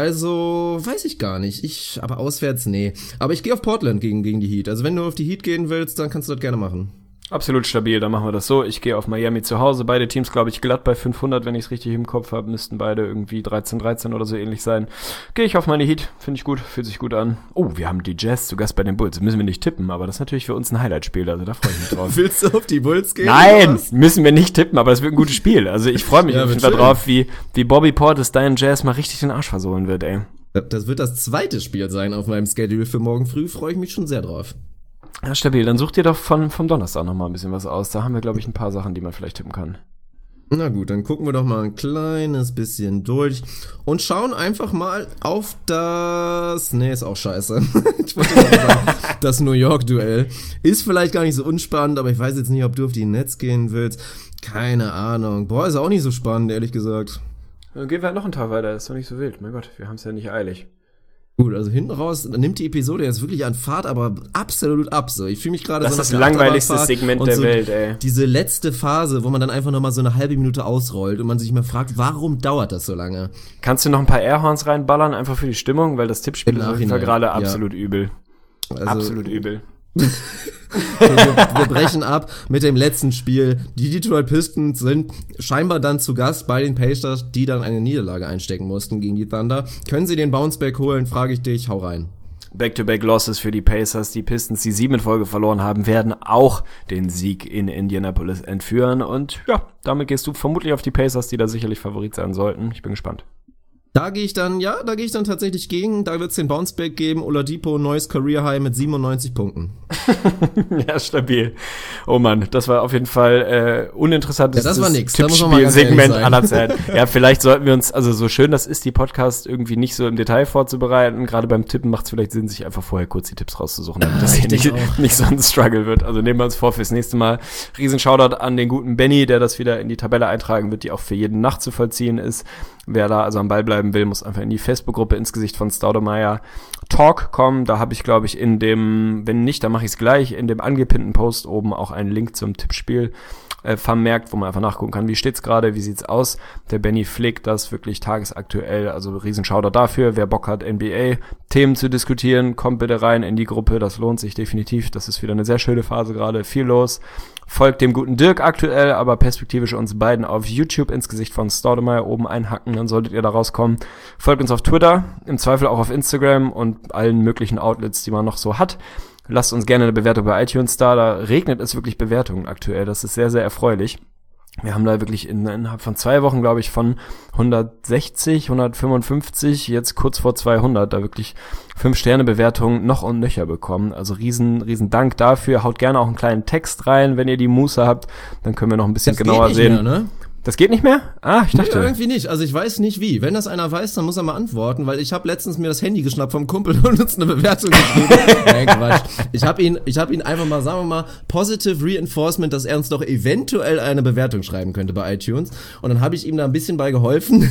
Also, weiß ich gar nicht. Aber auswärts, nee. Aber ich gehe auf Portland gegen die Heat. Also wenn du auf die Heat gehen willst, dann kannst du das gerne machen. Absolut stabil, dann machen wir das so. Ich gehe auf Miami zu Hause. Beide Teams, glaube ich, glatt bei 500, wenn ich es richtig im Kopf habe. Müssten beide irgendwie 13-13 oder so ähnlich sein. Gehe ich auf meine Heat, finde ich gut, fühlt sich gut an. Oh, wir haben die Jazz zu Gast bei den Bulls. Müssen wir nicht tippen, aber das ist natürlich für uns ein Highlight-Spiel, also da freue ich mich drauf. Willst du auf die Bulls gehen? Nein, müssen wir nicht tippen, aber es wird ein gutes Spiel. Also ich freue mich Ja, auf jeden wird Fall drauf, wie Bobby Portis deinen Jazz mal richtig den Arsch versohlen wird, ey. Das wird das zweite Spiel sein auf meinem Schedule für morgen früh. Freue ich mich schon sehr drauf. Ja, stabil. Dann such dir doch vom Donnerstag noch mal ein bisschen was aus. Da haben wir, glaube ich, ein paar Sachen, die man vielleicht tippen kann. Na gut, dann gucken wir doch mal ein kleines bisschen durch und schauen einfach mal auf das... Nee, ist auch scheiße. Ich wollte sagen, das New York-Duell ist vielleicht gar nicht so unspannend, aber ich weiß jetzt nicht, ob du auf die Nets gehen willst. Keine Ahnung. Boah, ist auch nicht so spannend, ehrlich gesagt. Dann gehen wir halt noch einen Tag weiter. Ist doch nicht so wild. Mein Gott, wir haben es ja nicht eilig. Gut, also hinten raus nimmt die Episode jetzt wirklich an Fahrt, aber absolut ab so. Ich fühle mich gerade so Das nach ist das der langweiligste Achterbahnfahrt Segment und der so Welt, ey. Diese letzte Phase, wo man dann einfach nochmal so eine halbe Minute ausrollt und man sich mal fragt, warum dauert das so lange? Kannst du noch ein paar Airhorns reinballern, einfach für die Stimmung? Weil das Tippspiel Im ist auf jeden Fall Nachhinein, gerade ja. absolut übel. Also, Absolut übel. wir brechen ab mit dem letzten Spiel. Die Detroit Pistons sind scheinbar dann zu Gast bei den Pacers, die dann eine Niederlage einstecken mussten gegen die Thunder. Können sie den Bounceback holen, frage ich dich, hau rein. Back-to-back-Losses für die Pacers. Die Pistons, die 7 in Folge verloren haben, werden auch den Sieg in Indianapolis entführen. Und ja, damit gehst du vermutlich auf die Pacers, die da sicherlich Favorit sein sollten. Ich bin gespannt. Da gehe ich dann tatsächlich gegen. Da wird es den Bounceback geben. Oladipo, neues Career High mit 97 Punkten. Ja, stabil. Oh Mann, das war auf jeden Fall uninteressantes Ja, das war nix. Da muss man mal ganz ehrlich Tippspiel-Segment sein. aller Zeiten. Ja, vielleicht sollten wir uns, also so schön das ist, die Podcast irgendwie nicht so im Detail vorzubereiten. Gerade beim Tippen macht es vielleicht Sinn, sich einfach vorher kurz die Tipps rauszusuchen, damit das hier nicht so ein Struggle wird. Also nehmen wir uns vor fürs nächste Mal. Riesen Shoutout an den guten Benny, der das wieder in die Tabelle eintragen wird, die auch für jeden nachzuvollziehen ist. Wer da also am Ball bleiben will, muss einfach in die Facebook-Gruppe ins Gesicht von Staudemeyer Talk kommen. Da habe ich, glaube ich, wenn nicht, dann mache ich es gleich, in dem angepinnten Post oben auch einen Link zum Tippspiel vermerkt, wo man einfach nachgucken kann, wie steht's gerade, wie sieht's aus. Der Benny pflegt das wirklich tagesaktuell, also riesen Shoutout dafür. Wer Bock hat, NBA-Themen zu diskutieren, kommt bitte rein in die Gruppe, das lohnt sich definitiv. Das ist wieder eine sehr schöne Phase gerade, viel los. Folgt dem guten Dirk aktuell, aber perspektivisch uns beiden auf YouTube ins Gesicht von Staudemeyer oben einhacken, dann solltet ihr da rauskommen. Folgt uns auf Twitter, im Zweifel auch auf Instagram und allen möglichen Outlets, die man noch so hat. Lasst uns gerne eine Bewertung bei iTunes da regnet es wirklich Bewertungen aktuell, das ist sehr, sehr erfreulich. Wir haben da wirklich innerhalb von 2 Wochen, glaube ich, von 160, 155, jetzt kurz vor 200, da wirklich 5-Sterne-Bewertungen noch und nöcher bekommen. Also riesen Dank dafür. Haut gerne auch einen kleinen Text rein, wenn ihr die Muße habt. Dann können wir noch ein bisschen Das genauer geht nicht sehen. mehr, ne? Das geht nicht mehr? Ah, ich dachte. Nee, irgendwie nicht. Also ich weiß nicht wie. Wenn das einer weiß, dann muss er mal antworten, weil ich habe letztens mir das Handy geschnappt vom Kumpel und uns eine Bewertung geschrieben. Nein, Quatsch. Ich hab ihn einfach mal, sagen wir mal, positive reinforcement, dass er uns doch eventuell eine Bewertung schreiben könnte bei iTunes. Und dann habe ich ihm da ein bisschen bei geholfen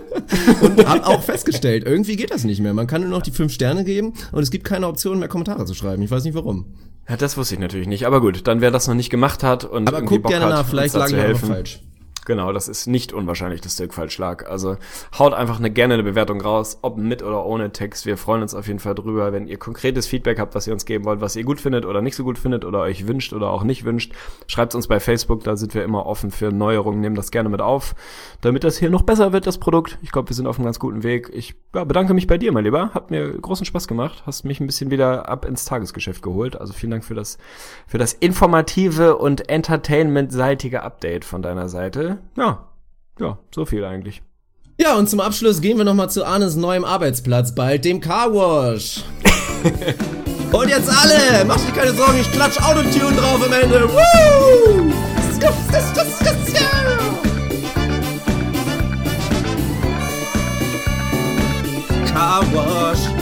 und habe auch festgestellt, irgendwie geht das nicht mehr. Man kann nur noch die 5 Sterne geben und es gibt keine Option mehr, Kommentare zu schreiben. Ich weiß nicht warum. Ja, das wusste ich natürlich nicht. Aber gut, dann wer das noch nicht gemacht hat und Aber irgendwie guck Bock gerne hat, nach, uns vielleicht da lag zu ich auch helfen. falsch. Genau, das ist nicht unwahrscheinlich, dass Dirk falsch lag. Also haut einfach gerne eine Bewertung raus, ob mit oder ohne Text. Wir freuen uns auf jeden Fall drüber, wenn ihr konkretes Feedback habt, was ihr uns geben wollt, was ihr gut findet oder nicht so gut findet oder euch wünscht oder auch nicht wünscht. Schreibt uns bei Facebook, da sind wir immer offen für Neuerungen, nehmen das gerne mit auf, damit das hier noch besser wird, das Produkt. Ich glaube, wir sind auf einem ganz guten Weg. Ich bedanke mich bei dir, mein Lieber. Hat mir großen Spaß gemacht. Hast mich ein bisschen wieder ab ins Tagesgeschäft geholt. Also vielen Dank für das informative und entertainment-seitige Update von deiner Seite. Ja, so viel eigentlich. Ja, und zum Abschluss gehen wir nochmal zu Arnes neuem Arbeitsplatz bald, dem Carwash. Und jetzt alle, macht euch keine Sorgen, ich klatsch Autotune drauf am Ende. Woo! Carwash.